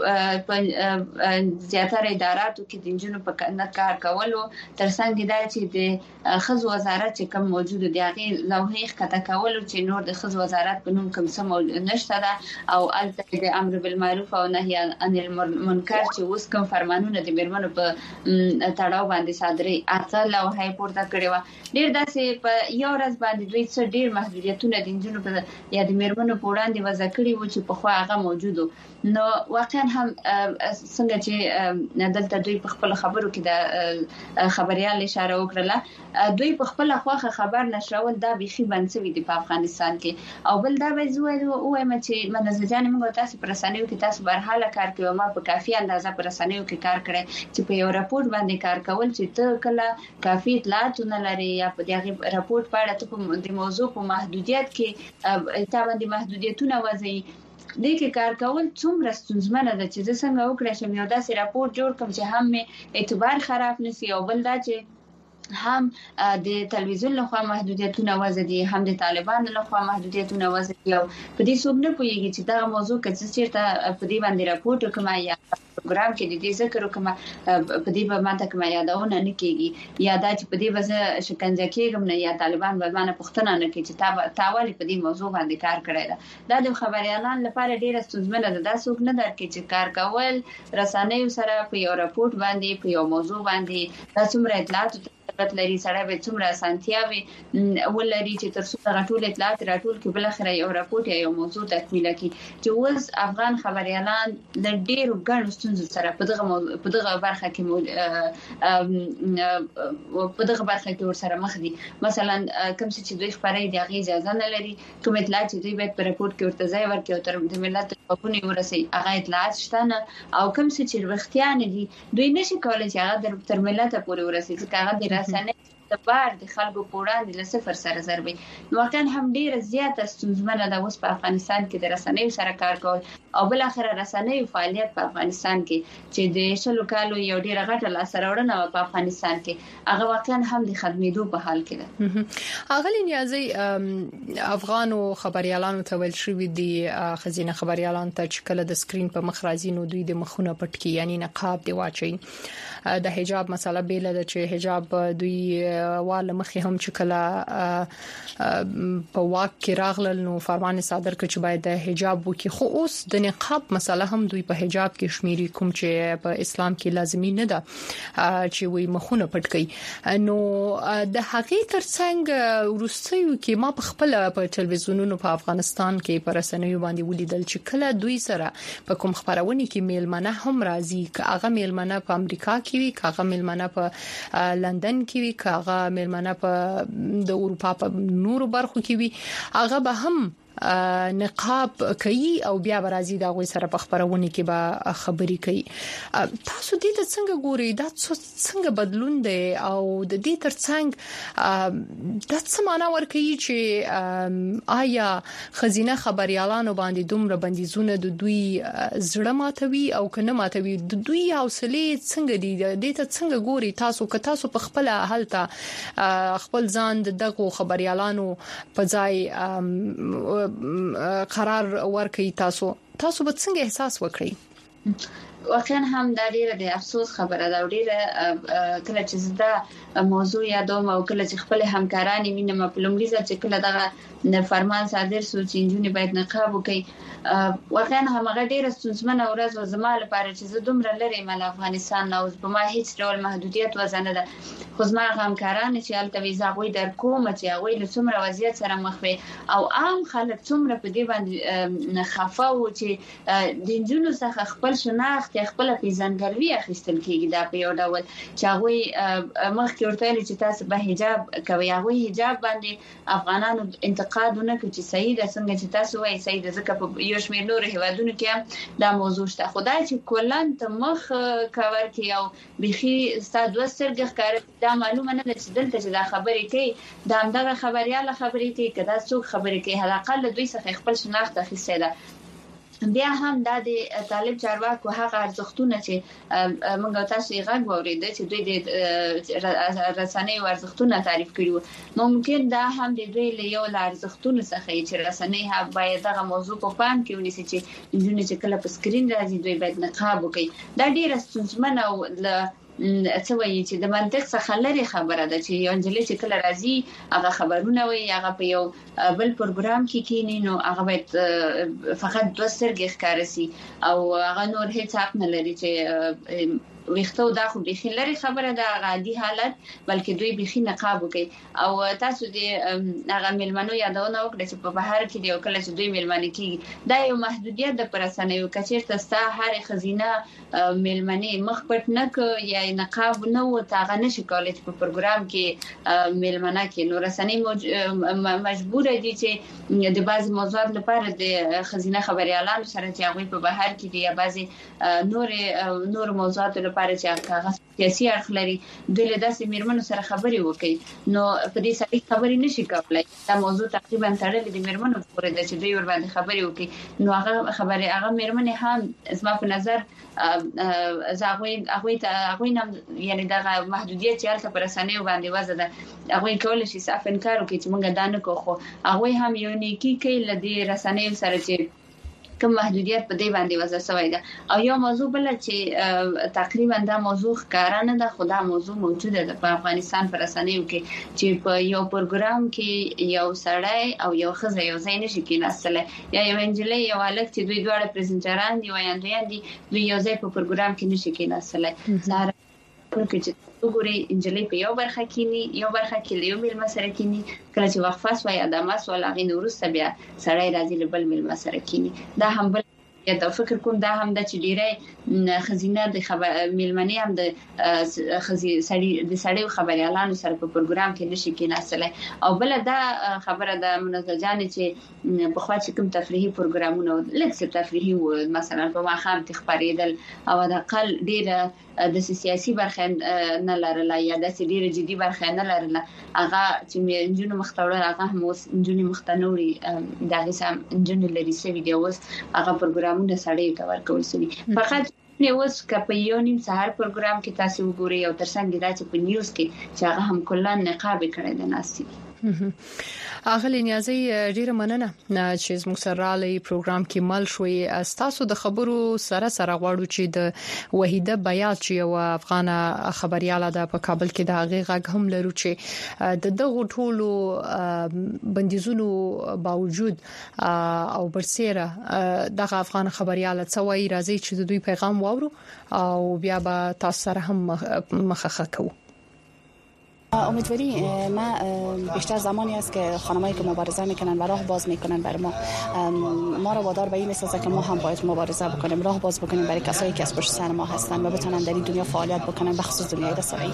زیاتره اداراتو کې د انجونو په کار کولو ترڅنګ دا چې د خزو وزارت چې کوم موجود دی هغه لوحې ښکته کولو چې نور د خزو وزارت په نوم کوم څه نشته ده او البته د امر بالمعروف او نهي عن المنکر چې اوس کوم فرمانونه د میرمنو په تړاو باندې صادري هغه لوحې پورته کړې و ډیر داسې په یو ورځ باندې دوی څه ډیر محدودیتونه د انجونو په یا د میرمنو په وړاندې وضع کړي و چې په خو هغه موجودو نو واقعا هم څنګه چې دلته دوی په خپل خبرو کې د خبريال اشاره وکړه دوی په خپل خواخه خبر نشرول دا بيخي بنسوي دی په افغانستان کې او بل دا به زوی وایم چې منځجان موږ تاسو پر رسنیو کې تاسو برحاله کار کوي ما په کافي اندازه پر رسنیو کې کار کړی چې په یو راپور باندې کار کول چې ته کله کافي اطلاعات نه لري یا په دغه راپور په اړه ته د موضوع په محدودیت کې تا باندې محدودیتونه وځي د کې کار کول څومره ستونزمنه ده چې څنګه وکړم یو داسې راپور جوړ کوم چې هم اعتبار خراب نشي او بل دا چې هم د تلویزیون لخوا محدودیتونه وزدي هم د طالبانو لخوا محدودیتونه وزدي او په دې څوک نه پوهیږي چې دا موضوع کې چیرته په دې باندې راپورټ کومه یا پروګرام کې د دې ذکر کومه په دې باندې کومه یادونه نه کیږي یا دا چې په دې وجه شکنجه کېږم نه یا طالبان به باندې پښتنه نه کوي چې تاوالي په دې موضوع باندې کار کړی دا دا د خبريالان لپاره ډیره ستونزمنه ده دا څوک نه درکې چې کار کول رسنیو سره په یو راپورټ باندې په یو موضوع باندې دا څومره اطلاعات لري سره به څومره سانتیاوي ولري چې تر څو غټول اطلاعات راټول کې بل اخر یو راپورټ یا یو موضوع تکمیل کړي چې اوس افغان خبريالان د ډیرو ګڼو ستونزو سره په دغه په دغه برخه کې په دغه برخه کې ورسره مخ دي مثلا کوم چې دوی خبرې د غي اجازه نه لري کوم اطلاعات چې دوی به په راپورټ کې ورته ځای ورکړي او تر ملت په پونی ورسي هغه اطلاعات شته نه او کوم چې وختيان دي دوی نشي کولای چې هغه تر ملت پورې ورسي چې هغه د رسنۍ د بار د خلکو پوراندې له صفر سره ضربي واقعا هم ډیره زیاته ستونزمنه ده اوس په افغانستان کې د رسنیو سره کار کول او بل اخر رسنیو فعالیت په افغانستان کې چې د شلو کالو یو ډیره غټه لاسرهورنه په افغانستان کې هغه واقعا هم د خدمېدو په حال کې ده اغلی نیازي افغانو خبريالانو ته ویل شوې دي خزینه خبريالان ته چې کله د سکرین په مخ راځي نو دوی د مخونه پټ کی یعنی نقاب دی واچي د حجاب مسله بیل ده چې حجاب دوی واله مخې هم چې کله په واک کې راغلل نو فرمان صادر کړ چې باید د حجاب وکي خو اوس د نقاب مسله هم دوی په حجاب کې شمیري کوم چې په اسلام کې لازمي نه ده چې وي مخونه پټ کړي نو د حقیقت ترڅنګ ورستیو کې ما په خپل په ټلویزیونونو په افغانستان کې پر رسنیو باندې ولیدل چې کله دوی سره په کوم خبرونه کې میلمنه هم راځي هغه میلمنه په امریکا کې وي هغه میلمنه په لندن کې وي هغه میلمنه په د اروپا په نورو برخو کې وي هغه به هم نقاب کوي او بیا برازي دا غوي سره په خبرونه کې به خبري کوي تاسو دې ته څنګه ګوري دا څنګه بدلون دی او د دې ترڅنګ د څه معنا ورکوي چې آیا خزینه خبريالانو باندې دومره بندیزونه د دوی زړه ماتوي او کنه ماتوي د دوی حوصله څنګه دي د دې ته څنګه ګوري تاسو که تاسو په خپل حالت خپل ځان دغه خبريالانو په ځای قرار ورکړي تاسو تاسو به څنګه احساس وکړي واقعا هم دا ډیره د افسوس خبره ده ډیره کله چې زده موضوع یادوم او کله چې خپل همکارانی وینم په لومړي ځل چې کله دغه فرمان صادر شو چې انجونی باید نقاب وکړي واقعا هغه ډیره ستونزمنه ورځ و زما لپاره چې زه دومره لري مل افغانستان نو په ما هیڅ ډول محدودیت وزنه ده خو زما همکاران چې الته ویزا غوي در کوم چې هغه له څومره وضعیت سره مخ وي او عام خلک څومره په دې باندې خفه و چې د انجونو څخه خپل شناخت خپل پیژندګلوي اخیستل کېږي دا په یو ډول چې هغه مخکې ورته چې تاسو به حجاب کوي هغه حجاب باندې افغانانو انتقادونه کوي چې صحیح ده څنګه چې تاسو وایي صحیح ده ځکه په یو شمېر نور هیوادونو کې دا موضوع شته خدای چې کولان ته مخ کاور کوي او بخي ستاسو وسرګ ښکار دا معلومه نه ده چې دلته چې دا خبرې کوي دا همدغه خبرياله خبرې کوي کدا څوک خبرې کوي حداقل دوی څخه خپل شناخت اخیسته ده بیا هم د طالب چارواکو هغه ارزښتونه چې موږ تاسو یې غږ واورېدل چې دوی د رسنۍ ارزښتونه تعریف کړي ممکن دا هم د دوی له یو ارزښتونو څخه چې رسنۍ هم باید دغه موضوع په پام کې ونیسي چې جنونه چې کله په سکرین راځي دوی باید نقاب وکړي دا ډیره ستونزمنه او څه وایي چې د منطق څخه لري خبره ده چې یو انجلې چې کله راځي هغه خبرونه وي هغه په یو بل پروګرام کې کینی نو هغه باید فقط دوه سترګې ښکارسي او هغه نور هیڅ حق نه لري چې ویختو دا خو بخي لري خبره ده غادي حالت بلکې دوی بخي نقاب کوي او تاسو دې هغه ملمنو یادونه وکړه چې په بهر کې دی او کله چې دوی ملمنې کیږي دا یو محدودیت د پرسنوي کچیرته ستا هر خزینه ملمنې مخ پټ نه ک یا نقاب نه و تاغه نشي کولای چې په پروګرام کې ملمنه کې نو رسنۍ مجبور دي چې د بعض موضوعات لپاره د خزینه خبريالانو سره چې هغه په بهر کې دی یا بعضي نور نور موضوعات لپاره چې هغه سیاسي اړخ لري دوی له داسې میرمنو سره خبري وکړي نو په دې سړي خبري نشي کولای دا موضوع تقریبا تړلې د میرمنو پورې د چې دوی ور باندې خبري وکړي نو هغه خبره هغه میرمنې هم زما په نظر زاغوي هغه ته هغه نام یعنی دا محدودیت چې هلته پر رسنیو باندې وځه ده هغه کول شي صاف انکار وکړي چې موږ دا نه کوو هغه هم یو نیکی کوي لدې رسنیو سره چې کوم محدودیت په دې باندې وځه سوی ده او یو موضوع بل چې تقریبا دا موضوع ښکارانه ده خدا موضوع موجوده ده په افغانستان پر رسنیو کې چې په یو پروګرام کې یو سړی او یو ښځه یو ځای نشي کېناستلی یا یو انجلۍ یو هلک چې دوی دواړه پریزنټران دي وایندویان دي دوی یو ځای په پروګرام کې نشي کېناستلی زه پرکه چې وګوري انجلۍ په یو برخه کې ني یو برخه کې له یو میلمه سره کې ني کله چې وقفه سوی ادمه سو لاغې نورسته بیا سړی راځي له بل میلمه سره کې ني دا هم بل یا دا فکر کوم دا هم د چې ډیره خزینه د خبر میلمنې هم د خزي سړی د سړی خبري اعلان سره په پروګرام کې نشي کېناستلی او بل دا خبره د منزه جان چې په خوا چې کوم تفریحي پروګرامونه لکه تفریحي و مثلا په ماخام تخبرېدل او د اقل ډیره د سیاسي برخه نه لرله یا د ډیره جدي برخه نه لرله هغه چې انجونو مختوره هغه هم اوس انجونو مختنوري د هغه سم انجونو لري سوي دی اوس هغه پروګرامونه سړی ته ورکول شوی فقط نو اوس کپه یو نیم سهار پروګرام کې تاسو وګورئ او ترڅنګ دا چې په نیوز کې چې هغه هم کله نقاب کړی د ناسي اغلی نیازي ډیره مننه چې زموږ سره رالی پروګرام کې مل شوي تاسو د خبرو سره سره غواړو چې د وحیده بیات چې یو افغان خبرياله ده په کابل کې د هغه غږ هم لرو چې د دغه ټولو بندیزونو باوجود او برسيره دغه افغان خبرياله څوي راځي چې د دوی پیغام واورو او بیا به تاسو سره هم مخخه کوو. امیدواری ما بیشتر زمانی است که خانمایی که مبارزه میکنن و راه باز میکنن برای ما ما را وادار به این میسازه که ما هم باید مبارزه بکنیم راه باز بکنیم برای کسایی که از پشت سر ما هستن و بتونن در این دنیا فعالیت بکنن بخصوص دنیای رسانه‌ای.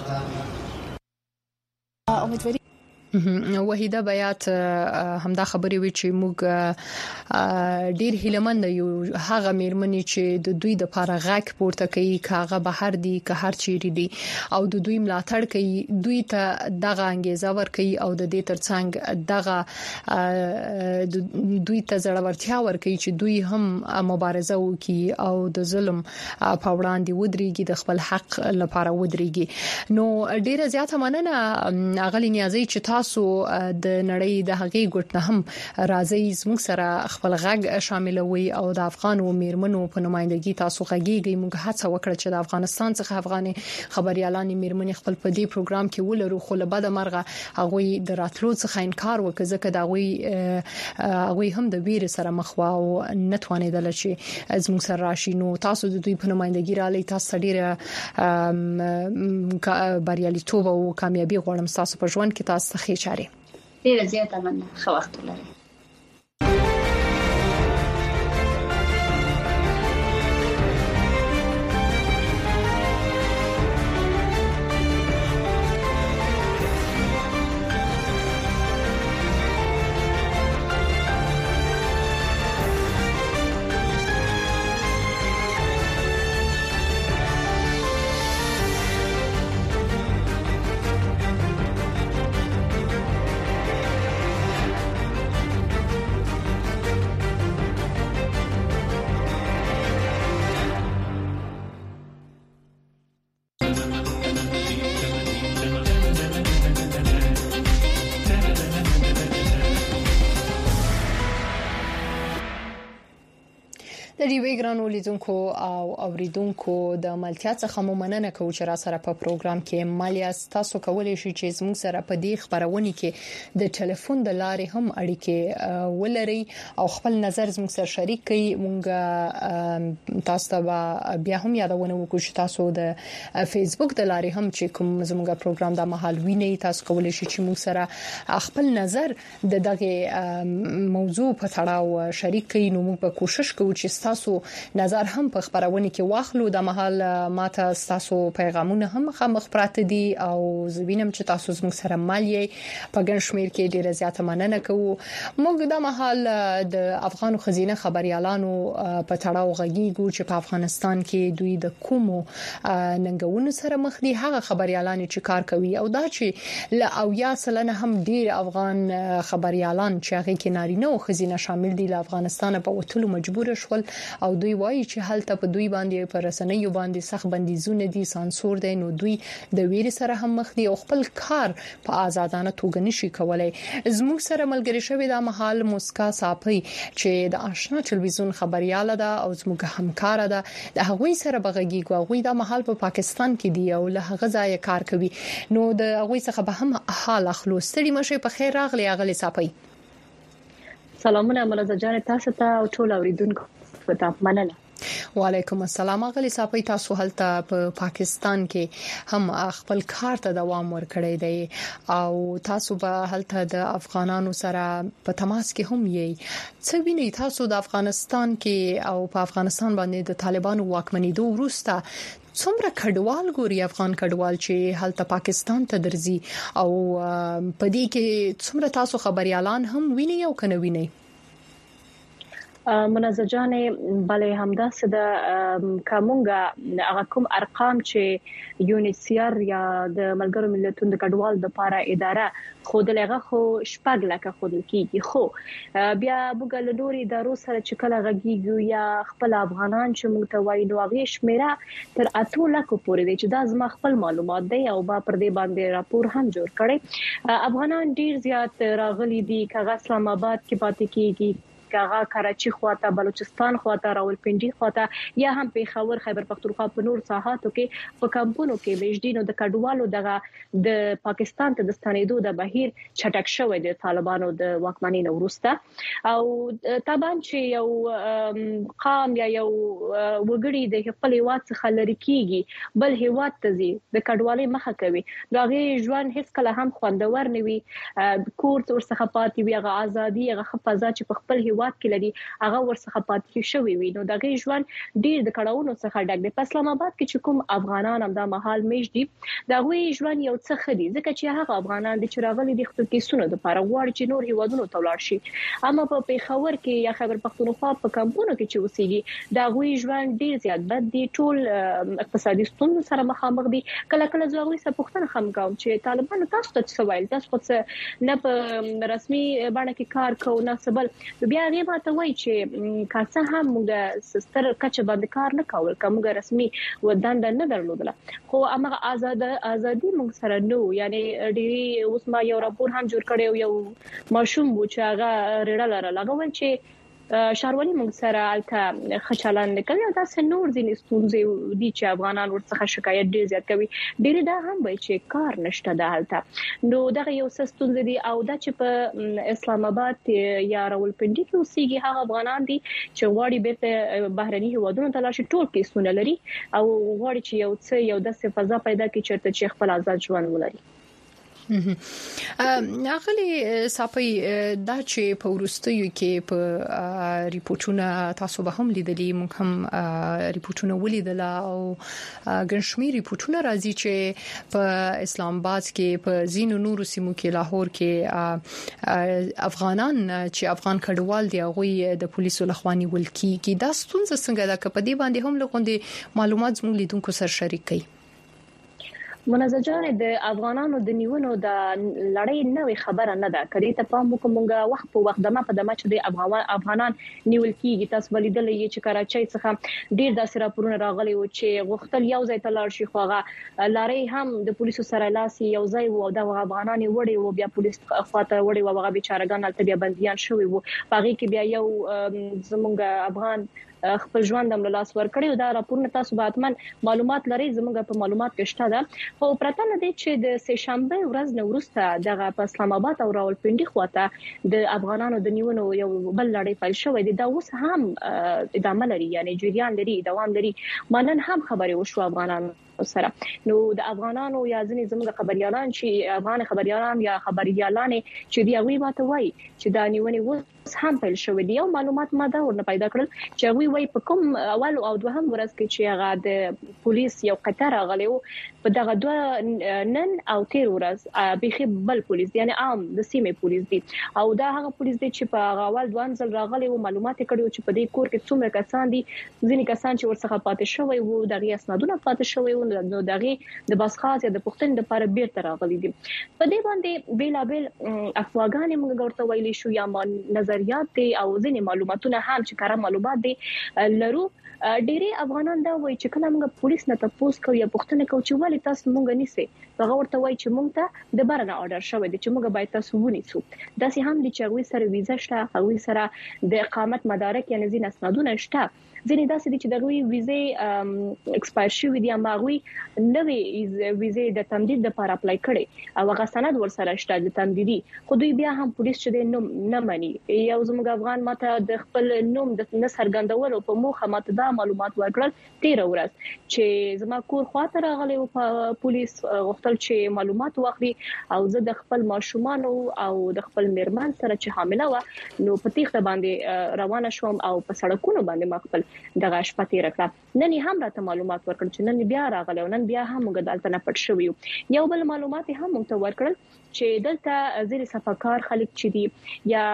امیدواری وحیده بیات همدا خبرې وی چې موږ ډیر هیلمند یو هغه میرمنې چې د دوی د لپاره غږ پورته کوي کاغه بهر دي که هر چیرې دي او د دوی ملاتړ کوي دوی ته دغه انګیزه ور کوي او د دې ترڅنګ دغه دوی ته زړورتیا ور کوي چې دوی هم مبارزه وکړي او د ظلم په وړاندې ودرېږي د خپل حق لپاره ودرېږي نو ډیره زیاته مننه اغلی نیازي چې تاسو د نړۍ د هغې ګټ نه هم راځي زموږ سره خپل غږ شاملوي او د افغان او میرمنو په نمائندګي تاسو غږیږئ موږ هڅه وکړه چې د افغانستان څخه افغاني خبريالان میرمنې خپل په دې پروګرام کې ولرو خو له بده مرغه هغه د راتلو څخه انکار وکړ ځکه دا هغه هغه هم د ویر سره مخ وا او نتوانیدل چې زموږ سره راشي نو تاسو د دوی په نمائندګي را لې تاسو ډیره بریالیتوب او کامیابی غواړم تاسو په ژوند کې تاسو ښه چاري ډیره زیاته مننه خو وخت لري د دې وګرانو لیدونکو او اوریدونکو د ملتیا څخه مننه کوم چې را سره په پروګرام کې مالیاس تاسو کولای شئ چې زموږ سره په دې خبرونه کې د ټلیفون د لارې هم اړیکې ولري او خپل نظر زموږ سره شریک کړئ مونږ تاسو ته بیا هم یادونه وکړو چې تاسو د فیسبوک د لارې هم چې کوم زموږ پروګرام د محل ویني تاسو کولای شئ چې موږ سره خپل نظر د دغه موضوع په تړاو شریک کړئ نو موږ به کوشش کوو چې ستاسو نظر هم په خبرونه کې واخلو. د مهال ماته ستاسو پیغامونه هم مخ پراته دي او زوینم چې تاسو زموږ سره مالي په ګڼ شمیر کې ډیره زیاته مننه کوو. موږ د مهال د افغان خزینه خبريالانو په تړاو غږیږو چې په افغانستان کې دوی د کومو ننګونو سره مخ دي، هغه خبريالان چې کار کوي او دا چې ل او یا سلنه هم ډیر افغان خبريالان چې هغه کې نارینه او خزینه شامل دي له افغانستان په وټلو مجبور شول او دوی وایي چې هلته په دوی باندې پر رسنیو باندې سخت بندیزونه دي، سانسور دي، نو دوی د ویري سره هم مخ دي او خپل کار په آزادانه توګه نشي کولای. زموږ سره ملګری شوی د مهال مسکا صاحب چې د آشنا ټلویزیون خبرياله ده او زموږ همکار ده، د هغوی سره بغږیږو. هغوی د مهال په پاکستان کې دي او له هغه ځای کار کوي، نو د هغوی څخه به هم حال اخلو. ستړي مشه په خیر راغلی اغلی صاحب. سلامونه ملازم جان تاسو ته او ټول اوریدونکو ته مننه. وعلیکم السلام اغلی صاحب. تاسو هلته په پا پاکستان کې هم خپل کار ته دوام ورکړی دی او تاسو به هلته د افغانانو سره په تماس کې هم یې. څه ویني تاسو د افغانستان کې او په افغانستان باندې د طالبانو واکمنېدو وروسته څومره کډوال ګوري افغان کډوال چې هلته پاکستان ته درځي او په دې کې څومره تاسو خبريالان هم ویني او کنه ویني؟ منازه جانې بلې همداسې د کومګه هغه کوم ارقام چې یونیسیار یا د ملګرو ملتونو د کډوال د لپاره اداره خودلغه خو شپږ لکه خودل کیږي، خو بیا موږ له نوري ادارو سره چې کله غږیږو یا خپل افغانان چې موږ ته وایي نو هغه شمیره تر اتو لکه پورې دی چې دا زما خپل معلومات دی او با پر دې باندې راپور هم جوړ کړي. افغانان ډیر زیات راغلي دي، کاغه اسلام آباد کې پاتې کیږي، کاغه کراچي خواته، بلوچستان خواته، راولپنډي خواته یا هم پیښور، خیبر پختونخوا په نور ساحاتو کې په کمپونو کې وژدي. د کډوالو دغه د پاکستان ته د ستنېدو د بهیر چټک شوی د طالبانو د واکمنۍ وروسته او طبعا چې یو قام یا یو وګړي د خپل هیواد څخه لری کیږي بل هیواد ته ځي، د کډوالۍ مخه کوي، دغه ژوند هیڅ کله هم خوندور نه وي، کور ورڅخه پاتې وي، هغه ازادي، هغه خپازه چې په خپل هیواد کې لري هغه ورڅخه پاتې شوی وي، نو دغه ژوند ډیر د کډوالو څخه ډک دی. په اسلام آباد کې چې کوم افغانان هم د محل میش دي دغه ژوند یو څه خدي، ځکه چې هغه افغانان د چراغلي د خپل کیسونو د لپاره غواړي چې نور هیوادونو ته ولاړ شي، اما په پیښور کې یا خیبر پختونخوا په کمپونو کې چې اوسېږي دغه ژوند ډیر زیات بد دي، ټول اقتصادي ستونزو سره مخامخ دي. کله کله زه غوښتنه پوښتنه هم کوم چې طالبانو تاسو ته څه وایي، تاسو څه نه په رسمي باندې کې کار کوو نه سبل، بیا هغه ماته وایي چې کاسه هم موږ سستر کچه باندې کار نه کول، کومه رسمي ودانده نه درلودله، خو هغه آزاد ازادي موږ سره نو. یعنی ډیری اوس ما یو راپور هم جوړ کړی یو ماشوم و چې هغه ریډل لرله، هغه ول چې شاروالي موږ سره الته خچالان نکړي او دا سنور ځینې ستونزې دي چې افغانان ورڅخه شکایت ډیر زیات کوي، ډیر دا هم وایي چې کار نشته ده الته، نو دا یو څه ستونزې دي. او دا چې په اسلام آباد یا راولپنډي کې اوسېږي هغه افغانان دي چې غواړي بیرته بهرني هیوادونو ته لاړ شي، ټول کیسونه لري او غواړي چې یو څه یو داسې فضا پیدا کړي چې چې خپل آزاد ژوند ولري. اغلی صاحب دا چې په ورستیو کې په ریپورتونه تاسو به هم لیدلی، موږ هم ریپورتونه ولیدل او ګنشمیر ریپورتونه راځي چې په اسلام آباد کې په زینو نورو سیمو کې لاهور کې افغانان چې افغان کډوال دي هغه د پولیسو لخوا نیول کیږي. دا ستونزه څنګه ده که په دې باندې هم لغوندي معلومات زموږ لیدونکو سره شریک کړئ؟ منازه جان د افغانانو د نیونو د لړۍ نوې خبره نه ده، کله ته پام وکړو وخت په وخت دمه په دمه چې د افغان افغانان نیول کیږي. تاسو ولیدلې چې کراچۍ څخه ډیر داسې راپورونه راغلي و چې غوښتل یو ځای ته لاړ شي، خو هغه لړۍ هم د پولیسو سره لاسي یو ځای وو، د افغانان وړي وو، بیا پولیس خواته وړي وو، هغه بیچارهګان البته بیا بنديان شوی وو، باغې کې بیا یو زمونږ افغان خپل ژوند هم له لاس ورکړي او دا راپورونه تاسو به اتمن معلومات لرئ، زموږ په معلومات کې شته ده. خو پرته له دې چې د سه شنبه ورځ نه وروسته دغه په اسلام آباد او راولپنډي خواته د افغانانو د نیونو یو بل لړۍ پیل شوې ده، دا اوس هم ادامه لري، یعنی جریان لري، دوام لري. مانن هم خبري وشو افغانانو سره، نو د افغانانو یا ځنې زموږ خبريالان چې افغان خبريالان یا خبريالان چې دی هغه ماته وایي چې دا نیونې اوس هم پیل شوې دي او معلومات ما دا ورنه پیدا کړل چې هغه وای په کوم اول او دوهم ورځ کې چې هغه د پولیس یو قطار غلي او په دغه دوه نن او تیر ورځ بيخي بل پولیس یعنی عام د سیمه پولیس دي او دا هغه پولیس دي چې په اول دوه ځل راغلي او معلومات کړي چې په دې کور کې څومره کسان دي ځینې کسان چې ورڅخه پاتې شوی وو دغه اسنادونه پاتې شوی وو نو دغه د بس خاص یا د پښتون د لپاره بیرته راغلي دي په دې باندې بیلابل افواګان موږ ورته ویلي شو یا نظریات دي او ځینې معلوماتونه هم چې کار معلومات دي لرو ډېری افغانان دا وایي چې کله موږ پولیس نه تاسو کو یا پښتنه کو چې ولې تاسو موږ نیسي هغه ورته وایي چې موږ ته د برنه آرډر شوی دی چې موږ باید تاسو ونیسو دا سي هم د چاوي سره ویزا شته هغه سره د اقامت مدارک یعنی ځین اسنادونه شته ځینې داسې دي چې دغه ویزه ایکسپایر شوی دي اما غوي نوې ویزه د تمدید لپاره اپلای کړي او هغه سند ورسره شته د تمدیدي خو دوی بیا هم پولیس چې د نوم نه مانی یو زموږ افغان ماته د خپل نوم د نسرګندولو په موخه ماته دا معلومات ورکړل تیر ورځ چې زما کور خواته راغلی او پولیس غوښتل چې معلومات واخلي او زه د خپل ماشومان او د خپل میرمن سره چې حامله و نو په تیخته باندې روانه شوم او په سړکونو باندې ما خپل دغه شپه تیر کړه نن هم راته معلومات ورکړل چې نن بیا راغلی نن بیا هم موږ دلته نه پټ شو یو بل معلومات هم موږ ته ورکړل چې دلته زیر صفکار خلک چې دي یا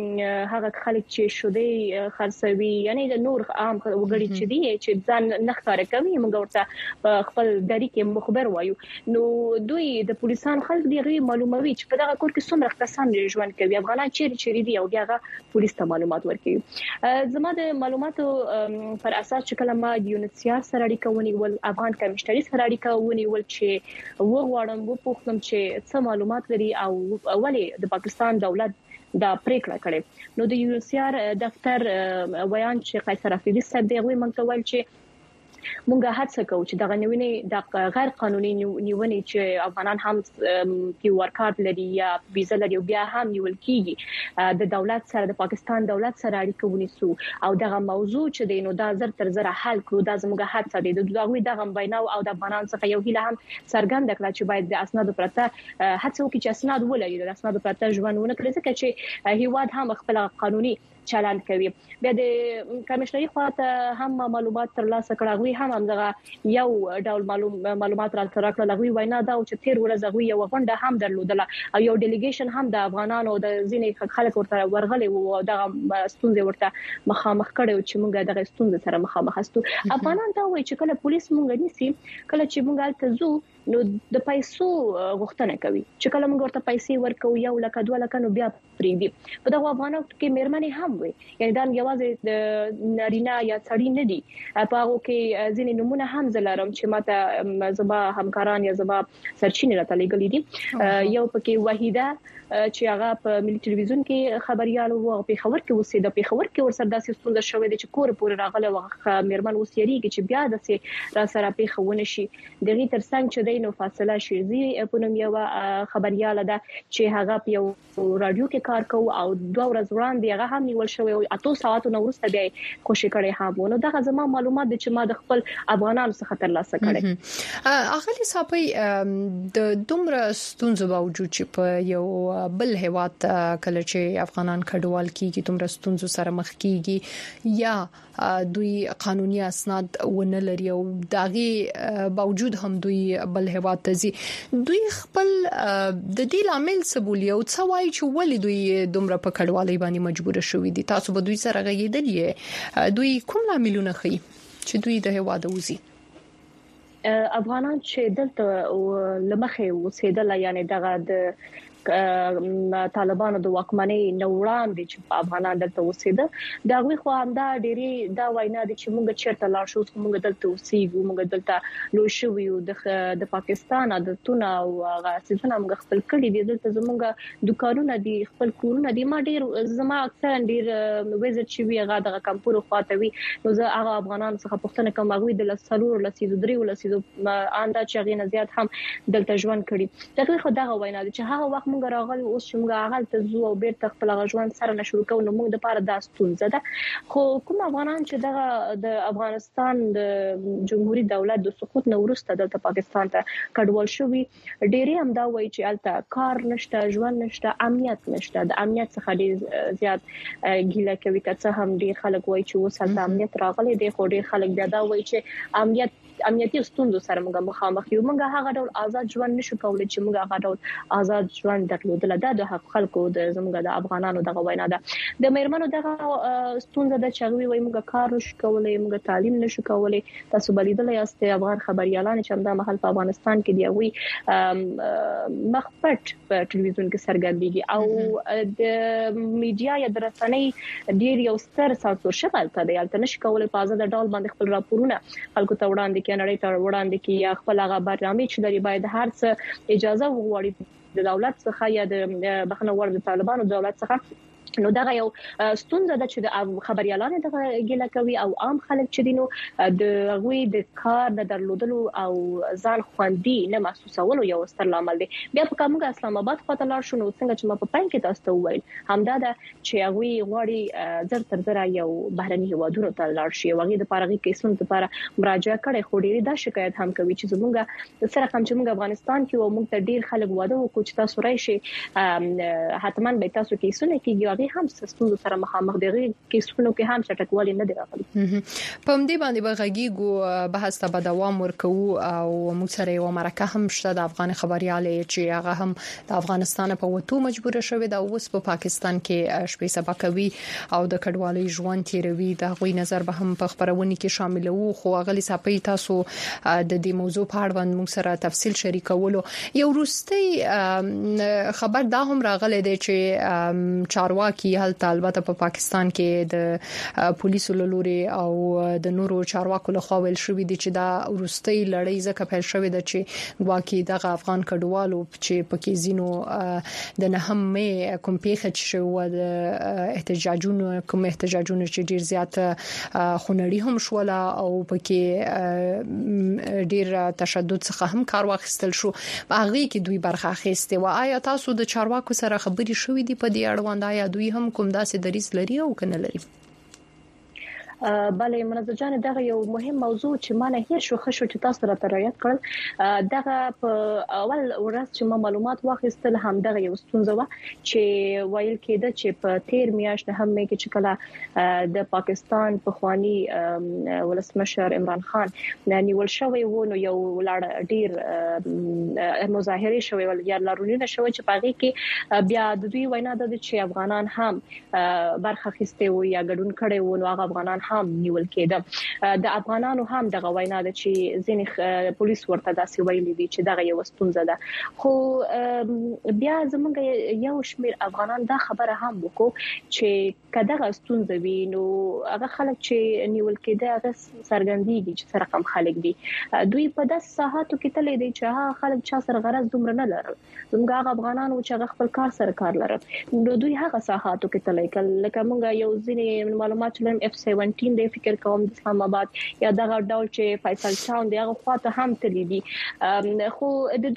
هغه خلک چې شوده خرڅوي یعنی د نور عام وګړي چې دي چې ځان نخاره کوي موږ ورته خپل دری کې مخبر وایو نو دوی د پولیسان خلک دی غي معلوموي چې په دغه کور کې څومره کسان ژوند کوي افغانان چیرې چیرې دي او هغه پولیس ته معلومات ورکوي زما د معلوماتو پر اساس چې کله ما یونیسیار سره اړیکه ونیول افغان کمیشنري سره اړیکه ونیول چې وغواړم و پوښتم چې څه معلومات لري او ولې د پاکستان دولت دا پریکړه کړې نو د یونیسیار دفتر ویان چې قیصر افریدي صاحب دی غوي مونږ ته ویل چې مونږه هڅه کوو چې دغه نیونې د غیر قانوني نیونې چې افغانان هم کیو آر کارت لري یا ویزا لري بیا هم نیول کیږي د دولت سره د پاکستان دولت سره اړیکه ونیسو او دغه موضوع چې دی نو دا زر تر زر حل کړو دا زموږه هڅه دی د دغه دغه بیناو او د افغانان څخه یو هیله هم څرګنده کړه چې باید د اسناد پرته هڅه وکړي چې اسناد ولري د اسناد پرته ژوند ونه کړي ځکه چې هیواد هم خپل قانوني چلند کوي بیا د کمیشنري خواته هم معلومات ترلاسه کړه هم همدغه یو ډول معلوم معلومات راکړل لغوي وینا دا چې تیر ورځ غوي یو غونډه هم درلودله او یو ډیلیګیشن هم د افغانانو د ځینې خلک ورته ورغلي او دغه ستونزې ورته مخامخ کړي چې موږ دغه ستونزې سره مخامخ استو افغانان دا وایي چې کله پولیس مونږ نیسي کله چې مونږ تلزو نو د پیسو غوښتنه کوي چې کله موږ ورته پیسې ورکو یو لکه دوه لکه نو بیا پریږدي په دغه افغانانو کې میرمنې هم وي یعنی دا یوازې د نارینه یا سړی نه دي په هغه کې ځینې نمونه هم زلارم چې ماته زما همکاران یا زما سرچینې راته لګلې دي یو پکې وحیده چې هغه په ملي ټلویزیون کې خبريال وو په خبر کې اوسېده په خبر کې ورسره داسې ستونزه شوې ده چې کور پورې راغله وغه میرمن اوسېریږي چې بیا داسې را سره په خونه شي دغه ترڅنګ چې د نو فاصله شيزي په نوم یو خبريال ده چې هغه په یو رادیو کې کار کوي او دوه ورځې وړاندې هغه هم نیول شوی او اته ساعتونو وروسته بیا خوشی کړي هم نو دغه زما معلومات د چې ما د خپل افغانانو څخه ترلاسه کړي اغلی صاحب د دومره ستونزو باوجود چې په یو بل هیواد کله چې افغانان کډوال کیږي دومره ستونزو سره مخ کیږي یا دوی قانوني اسناد ونه لري او داغي باوجود هم دوی بل هیواد ته ځي دوی خپل د دې لامل سبولي او څه وایي چې ولې دوی دومره په کډوالۍ باندې مجبور شوي دي تاسو به دوی سره غږیدلی دوی کوم لاملونه خي چې دوی د هیواد وځي افغانان چې دلته لمخه وسیدل یعنی دغه د طالبانو د واکمنۍ نوړان دي چې په افغانان دلته وسیده دا غوي خو هم دا ډيري دا وینا دي چې موږ چیرته لا شو موږ دلته وسیګو موږ دلته لو شو یو د پاکستان د تونه او غاسونه موږ خپل کړي دي دلته زموږ دکانونه دي خپل کورونه دي ما ډیر زما اکثر ډیر وزټ شي ویغه د کمپور خواته وي نو زه هغه افغانان څخه پښتنه کوم غوي د لسلور لسیدو درې ولسیدو انده چې غي نه زیات هم دلته ژوند کړي دغه خو دغه وینا دي چې هغه وخت موږ راغلي اوس چې موږ هغه ته زو او بیرته خپل غژوند سره نشو کوو نو موږ د پاره د ستونزه ده خو کوم افغانان چې دغه د افغانستان د جمهوریت دولت د سقوط نه وروسته د پاکستان ته کډوال شوی ډېری هم دا وایي چې الته کار نشته ژوند نشته امنیت نشته د امنیت څخه ډېر زیات ګیله کوي که څه هم ډېر خلک وایي چې اوس الته امنیت راغلی دی خو ډېر خلک بیا دا وایي چې امنیت امنیتي ستوندو سره موږ مخامخ یو موږ هغه ډول آزاد ژوند نشو کولای چې موږ هغه ډول آزاد ژوند درلودل دا د حق خلکو د زموږ د افغانانو دغه وینا ده د مېرمنو دغه ستونزه د چغوي وای موږ کار نشو کولای موږ تعلیم نشو کولای تاسو بلیدل یاست افغان خبريالان چې همدا محل په افغانستان کې دی وي مخپټ په ټلویزیون کې سرګرديږي او د میډیا یا د رسنۍ ډیر یو ستر سانسور شغل ته دی البته نشي کولای په آزاد ډول باندې خپل راپورونه خلکو ته وړاندې کړي نړۍ ته وړاندې کړي یا خپل هغه برنامه چې لري باید هر څه اجازه وغواړي د دولت څخه یا د بخنه ور د طالبانو دولت څخه نو دا یو ستونزه ده چې د خبريالانو د ګیله کوي او عام خلک چې دینو د غوي د کار د درلودلو او ځان خوندي نه محسوسولو یو ستر لامل دی بیا په کومه اسلام آباد خاطر لار شو نو څنګه چې ما په پاین کې تاسو ته وویل همدا ده چې غوي غواړي زر تر زر یو بهرني هوادونو ته لار شي واغې د پارغي کیسونو لپاره مراجعه کړي خو ډېری دا شکایت هم کوي چې زمونږ سره کوم چې موږ افغانستان کې و موږ ته ډېر خلک واده وکړي چې تاسو راشي حتمان به تاسو کیسونه کې هم ستونزو سره مخامخ دي کیسونو کې هم چټکوالي نه دی راغلي په همدې باندې بغږیګو بحث ته به دوام ورکو او موږ سره یو مرکه هم شته د افغان خبريالې چې هغه هم د افغانستان په وټو مجبور شوی دا اوس په پاکستان کې شپې سبا کوي او د کډوالۍ ژوند تیروي دا غوي نظر به هم په خبرونه کې شامل وو خو غلي صاحب تاسو د دې موضوع په اړه باندې موږ سره تفصیل شریکولو یو روستي خبر دا هم راغلی دی چې چارواکي هلته البته په پا پاکستان کې د پولیسو لوري او د نورو چارواکو له خوا ویل شوې دي چې دا ورستۍ لړۍ ځکه پیل شوې ده چې واکي دغه افغان کډوالو چې پکې زینو د نه هم کوم پیښه چې شو د احتجاجونو کوم احتجاجونو چې ډیر زیات خونړي هم شول او پکې ډیر تشدد څخه هم کار واخیستل شو په هغه کې دوی برخه اخیسته و آیا تاسو د چارواکو سره خبري شوې دي په دې اړوند آیا دوی هم کوم داسې دریځ لري او کنه لري بله منزه جان دغه یو مهم موضوع چې ما نه هیر شو خشو چې تاسو را ترایت کړل دغه په اول ورځ چې ما معلومات واخیستل هم دغه یو ستونزه و چې ویل کېده چې په تیر میاشت هم کې چې کله د پاکستان په خواني ولسمشر عمران خان نیول شوی و نو یو لړ ډیر مظاهره شوی ول یا لارونه شوی چې پاږي کې بیا د دوی وینا د چې افغانان هم برخه اخیسته و یا ګډون کړي و نو هغه افغانان هم نیول کېده د افغانانو هم دغه وینا ده چې ځینې پولیس ورته داسې ویلي دي چې دغه یو ستونزه ده خو بیا زمونږ یو شمیر افغانان دا خبره هم وکړو چې کداغه ستونزه وي نو هغه خلک چې نیول کېده هغه سرګندېږي چې سره کم خلک دي دوی په داس ساحاتو کې تلې دي چې هغه خلک چا سره غرض دومره نه لري زموږ هغه افغانان چې هغه خپل کار سره کار لري نو دوی هغه ساحاتو کې تلې کله لکه موږ یو ځینې معلومات لرم اف سیونټین د فکر کوم د اسلام آباد یا دغه ډول چې فیصل ټاون دی هغه خواته هم تللی دي خو د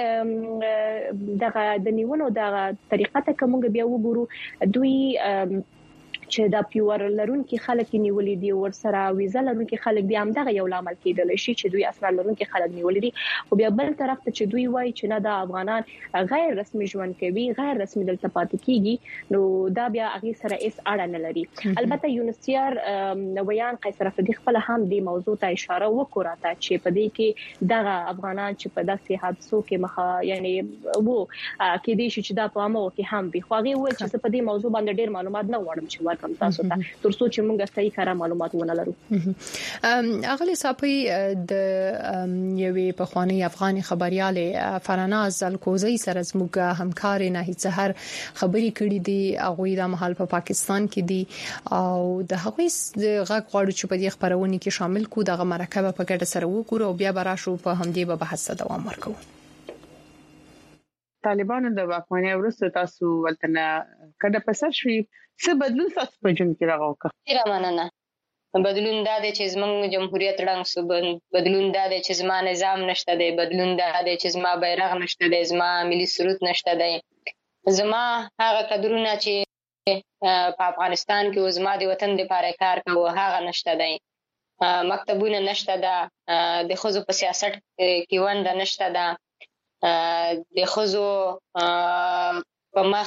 دوی دغه د نیونو دغه طریقه ته کوم بیا وګورو دوی چې دا پیور لرونکي خلک نیولې دي ور سره ویزه لرونکي خلک دي هم دغه یو لامل کېدل شي چې دوی اصلا لرونکي خلک نیولې دي او بیا بل طرف ته چې دوی وایي چې نه دا افغانان غیر رسمي ژوند کوي غیر رسمي دلته پاتې کیږي نو دا بیا هغه سره هیڅ اړه نه لري البته یونسيار نویان قیصر افریدي خپل هم د موضوع ته اشاره وکړه چې په دې کې دغه افغانان چې په داسې حادثو کې مخه یعنی وو کې دي چې دا په امو کې هم به خوغي و چې په دې موضوع باندې ډېر معلومات نه وړم چې کوم تاسو ته ترڅو چې موږ صحیح کار معلومات ونه لرو اغلی صاحب د یوې په خواني افغان خبريالې فرناز الکوزی سره زموږ همکار نه هیڅ هر خبري کړې دي هغه د محل په پاکستان کې دي او د هغه غږ غواړي چې په دې خبرونه کې شامل کو دغه مرکه په ګډه سره وګورو او بیا براشو په همدې به بحث دوام ورکو طالبانو د واکمنۍ وروسته تاسو ولتنه کډه پسر شي څه بدلون تاسو په جون کې راغوکه ډیر مننه بدلون دا دی چې زموږ جمهوریت رنګ سو بدلون دا دی چې زما نظام نشته دی بدلون دا دی چې زما بیرغ نشته دی زما ملي سرود نشته دی زما هغه قدرونه چې په افغانستان کې او زما د وطن لپاره کار کوو هغه نشته دی. مکتبونه نشته ده، د ښځو په سیاست کې ونډه نشته ده، د ښځو په مخ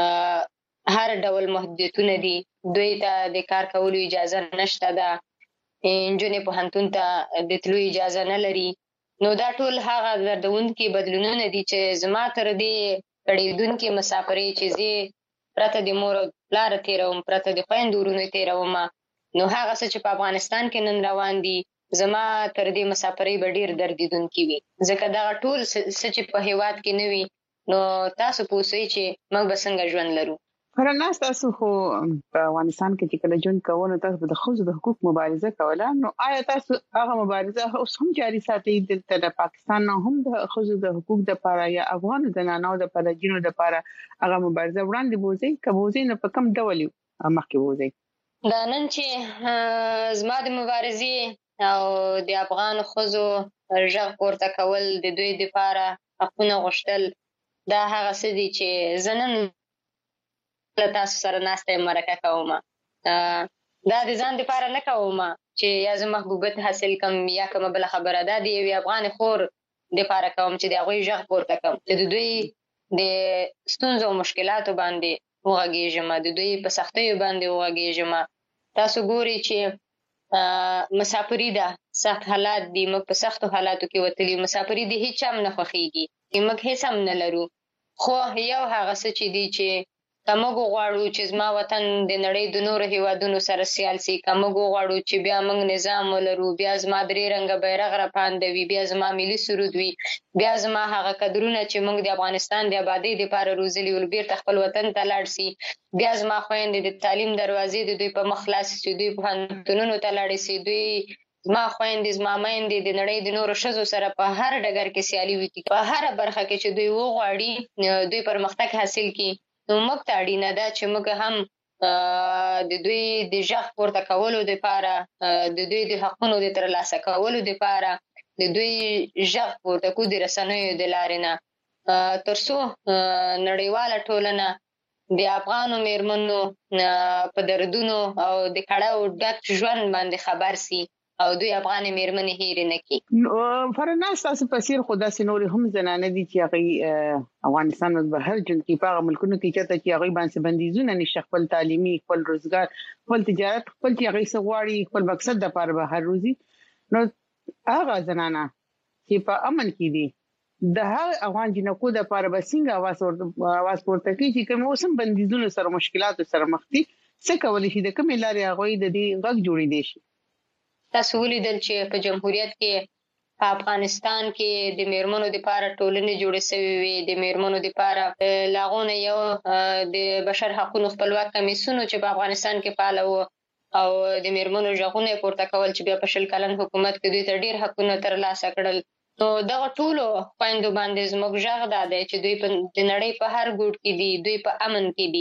هر ډول محدودیتونه دي، دوی ته د کار کولو اجازه نشته ده، نجونې پوهنتون ته د تلو اجازه نه لري. نو دا ټول هغه دردونکي بدلونونه دي چې زما تر دې کړېدونکې مسافرۍ چې زه پرته د مور او پلاره تېروم، پرته د خویندو ورونو تېروم، نو هغه څه چې په افغانستان کې نن روان دي زما تر دې مسافرۍ به ډېر دردېدونکي وي، ځکه دغه ټول څه چې په هېواد کې نه وي نو تاسو پوه شئ چې موږ به څنګه ژوند لرو. فرناز، تاسو خو په افغانستان کې چې کله ژوند کوو نو تاسو د ښځو د حقوق مبارزه کوله، نو آیا تاسو هغه مبارزه اوس هم جاري ساتئ دلته د پاکستان نه هم د ښځو د حقوق لپاره یا افغان زنانو لپاره جنو لپاره هغه مبارزه وړاندې بوزئ؟ که بوزئ نو په کوم ډول مخکې بوزئ؟ دا نن چې زما د مبارزې او د افغان ښځو غږ پورته کول، د دوی لپاره حقونه غوښتل، دا هغه څه دي چې زه نن له تاسو سره ناسته مرکه کوم. دا د ځان لپاره نه کوم چې یا زه محبوبیت حاصل کم یا کومه بله خبره، دا د یوې افغان خور لپاره کوم چې د هغوی غږ پورته کړم، چې د دوی د ستونزو او مشکلاتو باندې وغږېږم، د دوی په سختیو باندې وغږېږم. تاسو ګورئ چې مسافري ده، سخت حالات دي، موږ په سختو حالاتو کې وتلي. مسافري د هیڅ هم نه خوښېږي، موږ هیڅ هم نه لرو، خو یو هغه څه چې دی چې که موږ وغواړو چې زما وطن د نړۍ د نورو هېوادونو سره سیال سي، که موږ وغواړو چې بیا موږ نظام ولرو، بیا زما درې رنګه بیرغ راپانده وي، بیا زما ملي سرود وي، بیا زما هغه قدرونه چې موږ د افغانستان د آبادۍ دپاره روزلي ول بېرته خپل وطن ته لاړ سي، بیا زما خویندې د تعلیم دروازې د دوی په مخ خلاصې سي، دوی پوهنتونونو ته لاړې سي، دوی زما خویندې زما میندې د نړۍ د نورو ښځو سره په هر ډګر کې سیالي وکړي، په هره برخه کې چې دوی وغواړي دوی پرمختګ حاصل کړي. نو موږ ته اړینه ده چې موږ هم د دوی د غږ پورته کولو دپاره، د دوی د حقونو د ترلاسه کولو دپاره د دوی غږ پورته کړو د رسنیو د لارې نه، تر څو نړیواله ټولنه د افغانو مېرمنو په دردونو او د کړاو ډک ژوند باندې خبر سي او دوی افغانې مېرمنې هېرې نه کړي. فرناز، تاسو په څېر خو داسې نورې هم زنانه دي چې هغوی افغانستان نه بهر ژوند کوي، په هغه ملکونو کې چېرته چې هغوی باندې بندیزونه نشته، خپل تعلیمي، خپل روزګار، خپل تجارت، خپل چې هغوی څه غواړي خپل مقصد دپاره بهر روزي. نو هغه زنانه چې په امن کې دي د هغه افغان جنکو دپاره به څنګه اواز پورته کړي چې کوم اوس هم بندیزونو سره مشکلاتو سره مخ دي، څه کولی شي، د کومې لارې هغوی د دې غږ جوړېدی شي؟ تاسو ولیدل چې په جمهوریت کې په افغانستان کې د مېرمنو دپاره ټولنې جوړې شوې وې، د مېرمنو دپاره له هغو نه یو د بشر حقونو خپلواک کمیسیون چې په افغانستان کې فعاله و او د مېرمنو غږونه یې پورته کول چې بیا په شل کلن حکومت کې دوی ته ډېر حقونه ترلاسه کړل. نو دغه ټولو خویندو باندې زموږ غږ دا دی چې دوی د نړۍ په هر ګوټ کې دي، دوی په امن کې دي.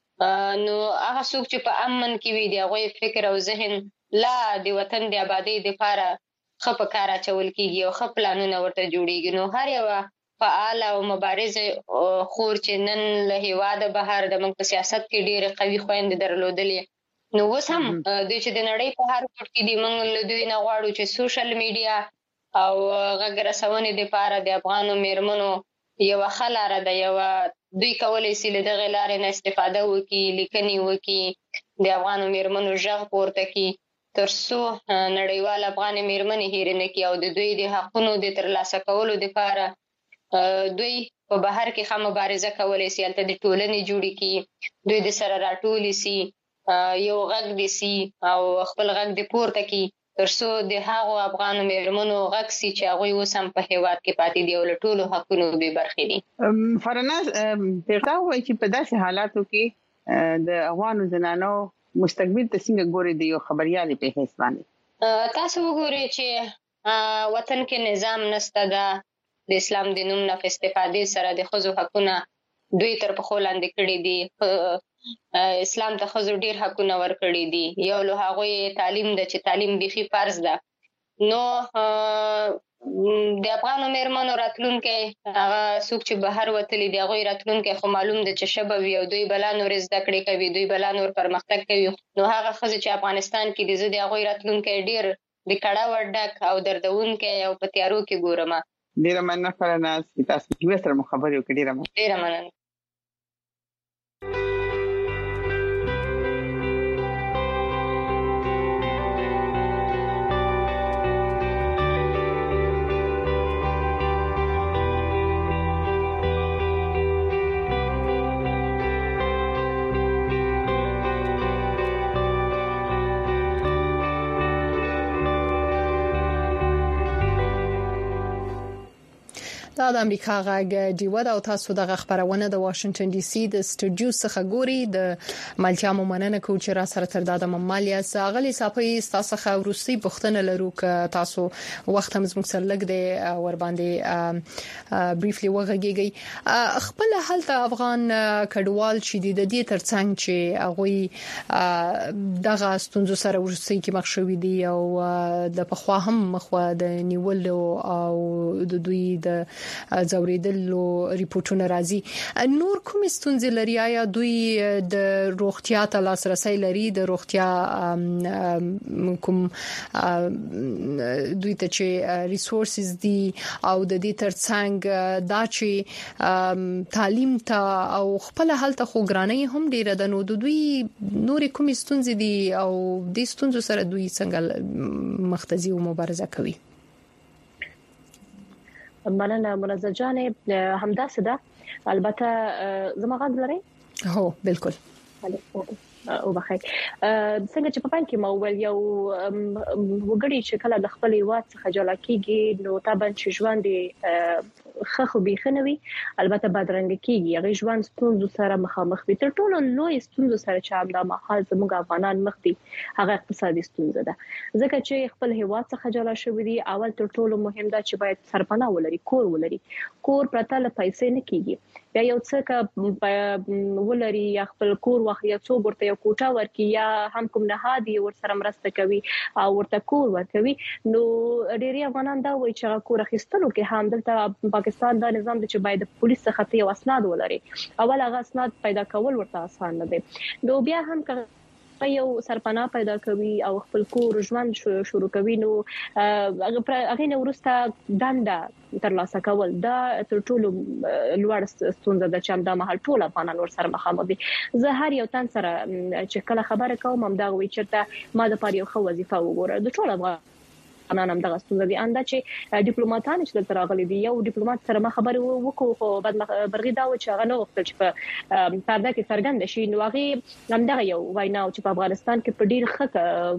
نو هغه څوک چې په امن کې وي د هغوی فکر او ذهن لا د وطن د آبادۍ دپاره ښه په کار اچول کېږي او ښه پلانونه ورته جوړېږي. نو هر یوه فعاله او مبارزه خور چې نن له هېواده بهر د موږ په سیاست کې ډېرې قوي خویندې درلودلې، نو اوس هم دوی چې د نړۍ په هر ګوټ کې دي، موږ له دوی نه غواړو چې سوشل میډیا او غږ رسونې دپاره د افغانو مېرمنو یوه ښه لاره ده، یوه دوی کولی سي له دغې لارې نه استفاده وکړي، لیکنې وکړي، د افغانو مېرمنو غږ پورته کړي تر څو نړیوال افغانې مېرمنې هېرې نه کړي او د دوی د حقونو د ترلاسه کولو دپاره دوی په بهر کې ښه مبارزه کولی سي، هلته د ټولنې جوړې کړي، دوی د سره راټولې سي، یو غږ دې سي او خپل غږ دې پورته کړي تر څو د هغو افغانو مېرمنو غږ سي چې هغوی اوس هم په هېواد کې پاتې دي او له ټولو حقونو بې برخې دي. فرناز، تا ووایي چې په داسې حالاتو کې د افغانو زنانو مستقبل ته څنګه ګوري د یو خبریالې په حیث باندې؟ تاسو وګورئ چې وطن کې نظام نشته ده، د اسلام د نوم نه په استفادې سره د ښځو حقونه دوی تر پښو لاندې کړي دي. اسلام ته ښځو ډېر حقونه ورکړي دي، یو له هغوی تعلیم ده چې تعلیم بیخي فرض ده. نو د افغانو مېرمنو راتلونکي هغه څوک چې بهر وتلي دي هغوی راتلونکي خو معلوم ده چې ښه به وي او دوی به لا نورې زده کړې کوي، دوی به لا نور پرمختګ کوي. نو هغه ښځې چې افغانستان کې دي زه د هغوی راتلونکی ډېر د کړاوه ډک او دردونکی او په تیارو کې ګورم. ډېره مننه فرناز چې تاسو یې سره مو خبرې وکړې. ډېره مننه. ډېره مننه. دا د امریکا غږ ډیوه او تاسو د خبرونه د واشنگټن ډي سي د سټوډیو څخه ګوري. د ملتیا مننه کوم چې را سره تر دا د ممالیا ساغلی صاحبې تاسو څخه ورسي بوختنه لرو ک تاسو وخت هم زموږ سره لګ دی ور باندې بریفلی وغږیږي. خپل حالت افغان کډوال چې د دې ترڅنګ چې هغه دغه ستونزو سره ورسي کې مخ شوې دي او د پخوا هم مخه د نیولو او د دوی د زوریدلو ریپورتونه راځي. نور کوم ستونزې لري؟ آیا دوی د روغتیا ته لاسرسي لري؟ د روغتیا کوم دوی ته چې ریسورسز دي او د دې ترڅنګ دا چې تعلیم ته او خپل حالت خو ګرانۍ هم ډیره د نو دوی نور کوم ستونزې دي او د ستونزو سره دوی څنګه مختزي او مبارزه کوي؟ مننه منزه جانب همداسه ده. البته زما غږ لري؟ هو بالکل. او بخیر څنګه چې په پای کې مو ول یو وګړي چې کله د خپل هیواد څخه جلا کیږي نو طبعا چې ژوند خخو بيخنوي البته بدرنګ کیږي. هغه ژوند ستونزو سره مخامخ وي. تر ټولو لوی ستونزو سره چې عام د مخال زموږ افغانان مخ دي هغه اقتصادي ستونزه ده. ځکه چې خپل هیواد څخه جلا شوی دي اول تر ټولو مهم ده چې باید سرپناه ولري، کور ولري. کور پرته له پیسې نه کیږي. یا یو څه ولري یا خپل کور واخلي یا څو ورته یو کوټه ورکي یا هم کوم نه هادي ور سره مرسته کوي او ورته کور ورکوي. نو ډېری افغانان دا وایي چې کور اخیستلو کې هم دلته پاکستان دا نظام دی چې باید پولیس څخه یو اسناد ولري. اول هغه اسناد پیدا کول ورته آسان نه دی. نو بیا هم یو سرپناه پیدا کوي او خپل کور ژوند شروع کوي. نو هغه نه ورسته دنده ترلاسه کول دا تر ټولو لوړ ستونزه ده چې هم د محل ټول افغانان ور سره مخامخ دي. زه هر یو تن سره چې کله خبره کوم هم دا وایي چې ما د پاره یو خو وظیفه وګوره. د ټول افغان انا هم دغه ستونزه دي. انده چې ډیپلوماټان چې دلته راغلي دي یو ډیپلوماټ سره ما خبرې وکړو خو بعد برغي دا و چې هغه نو وخت چې په پرده کې څرګند شي نو هغه هم دغه یو وینا چې په افغانستان کې په ډیر خکه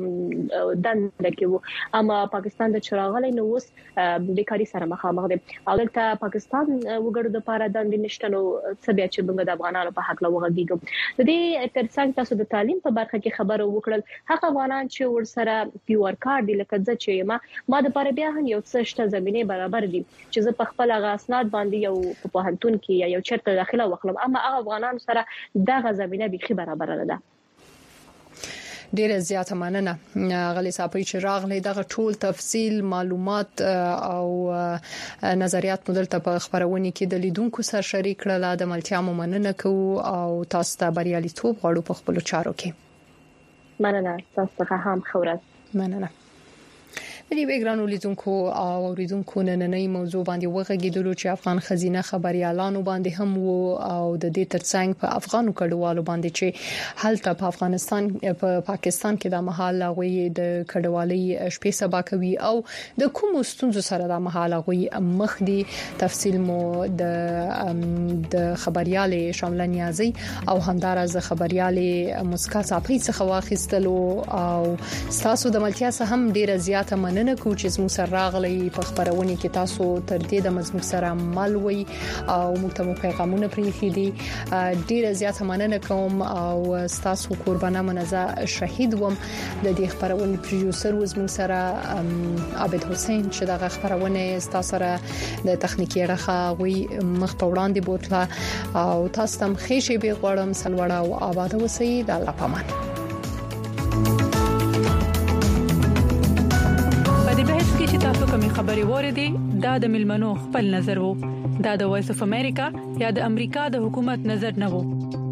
دند کې وو اما پاکستان د چراغلې نو اوس بیکاری سره مخامخ دي. او دلته پاکستان وګړو د پاره دند نشته. نو څه بیا چې موږ د افغانانو په حق لا وغږیږو. د دې ترڅنګ تاسو د تعلیم په برخه کې خبرو وکړل. هغه افغانان چې ور سره پیور کار دي لکه چې ما د پاره بیا هم یو څه شته زمينه برابر دي چې زه په خپل غاسنات باندې یو په پوهنتون کې یا یو چرته داخله وکړم اما هغه افغانان سره دغه زمينه به خبره برابر ده. ډیره زیاته مننه غلی صاحب چې راغلی دغه ټول تفصیل معلومات او نظریات مدل ته په خبرونه کې د لیدونکو سره شریک کړل. د ملتیا مننه کوو او تاسو ته بریالیتوب غواړو په خپل چارو کې. مننه تاسو ته هم خورات. مننه. د دې بیګرانو لیدونکو او اوریدونکو نننۍ موضوع باندې وغږیدلو چې افغان خزینه خبريالانو باندې هم وو او د دې ترڅنګ په افغانو کډوالو باندې چې هلته په افغانستان په پاکستان کې د محل غوي د کډوالۍ شپې سبا کوي او د کوم ستونزو سره د محل غوي مخ دي. تفصیل مو د د خبريالې شامل نیازي او همدارز خبريالې مسکا صاحب څخه واخیستلو او تاسو د ملتیا سره هم ډیره زیاته مننه کوم چې زموږ سره راغلي په خبرونه کې تاسو تر دې د مزموږ سره مل وي او موږ ته پیغامونه پریخي دي. ډیره زیاته مننه کوم او تاسو قربانه منزه شهید وم. د دې خبرونه پروډوسر و زموږ سره عابد حسین چې دغه خبرونه تاسو سره د تخنیکی راخه وي مخ په وړاندې بوتله او تاسو تم خېشي به غوړم سلوړه او آباد وسې د الله پامان. چې تاسو کومې خبرې چې وریدي دا د ملمنو خپل نظر وو. دا د وایس اف امریکا یا د امریکا د حکومت نظر نه وو.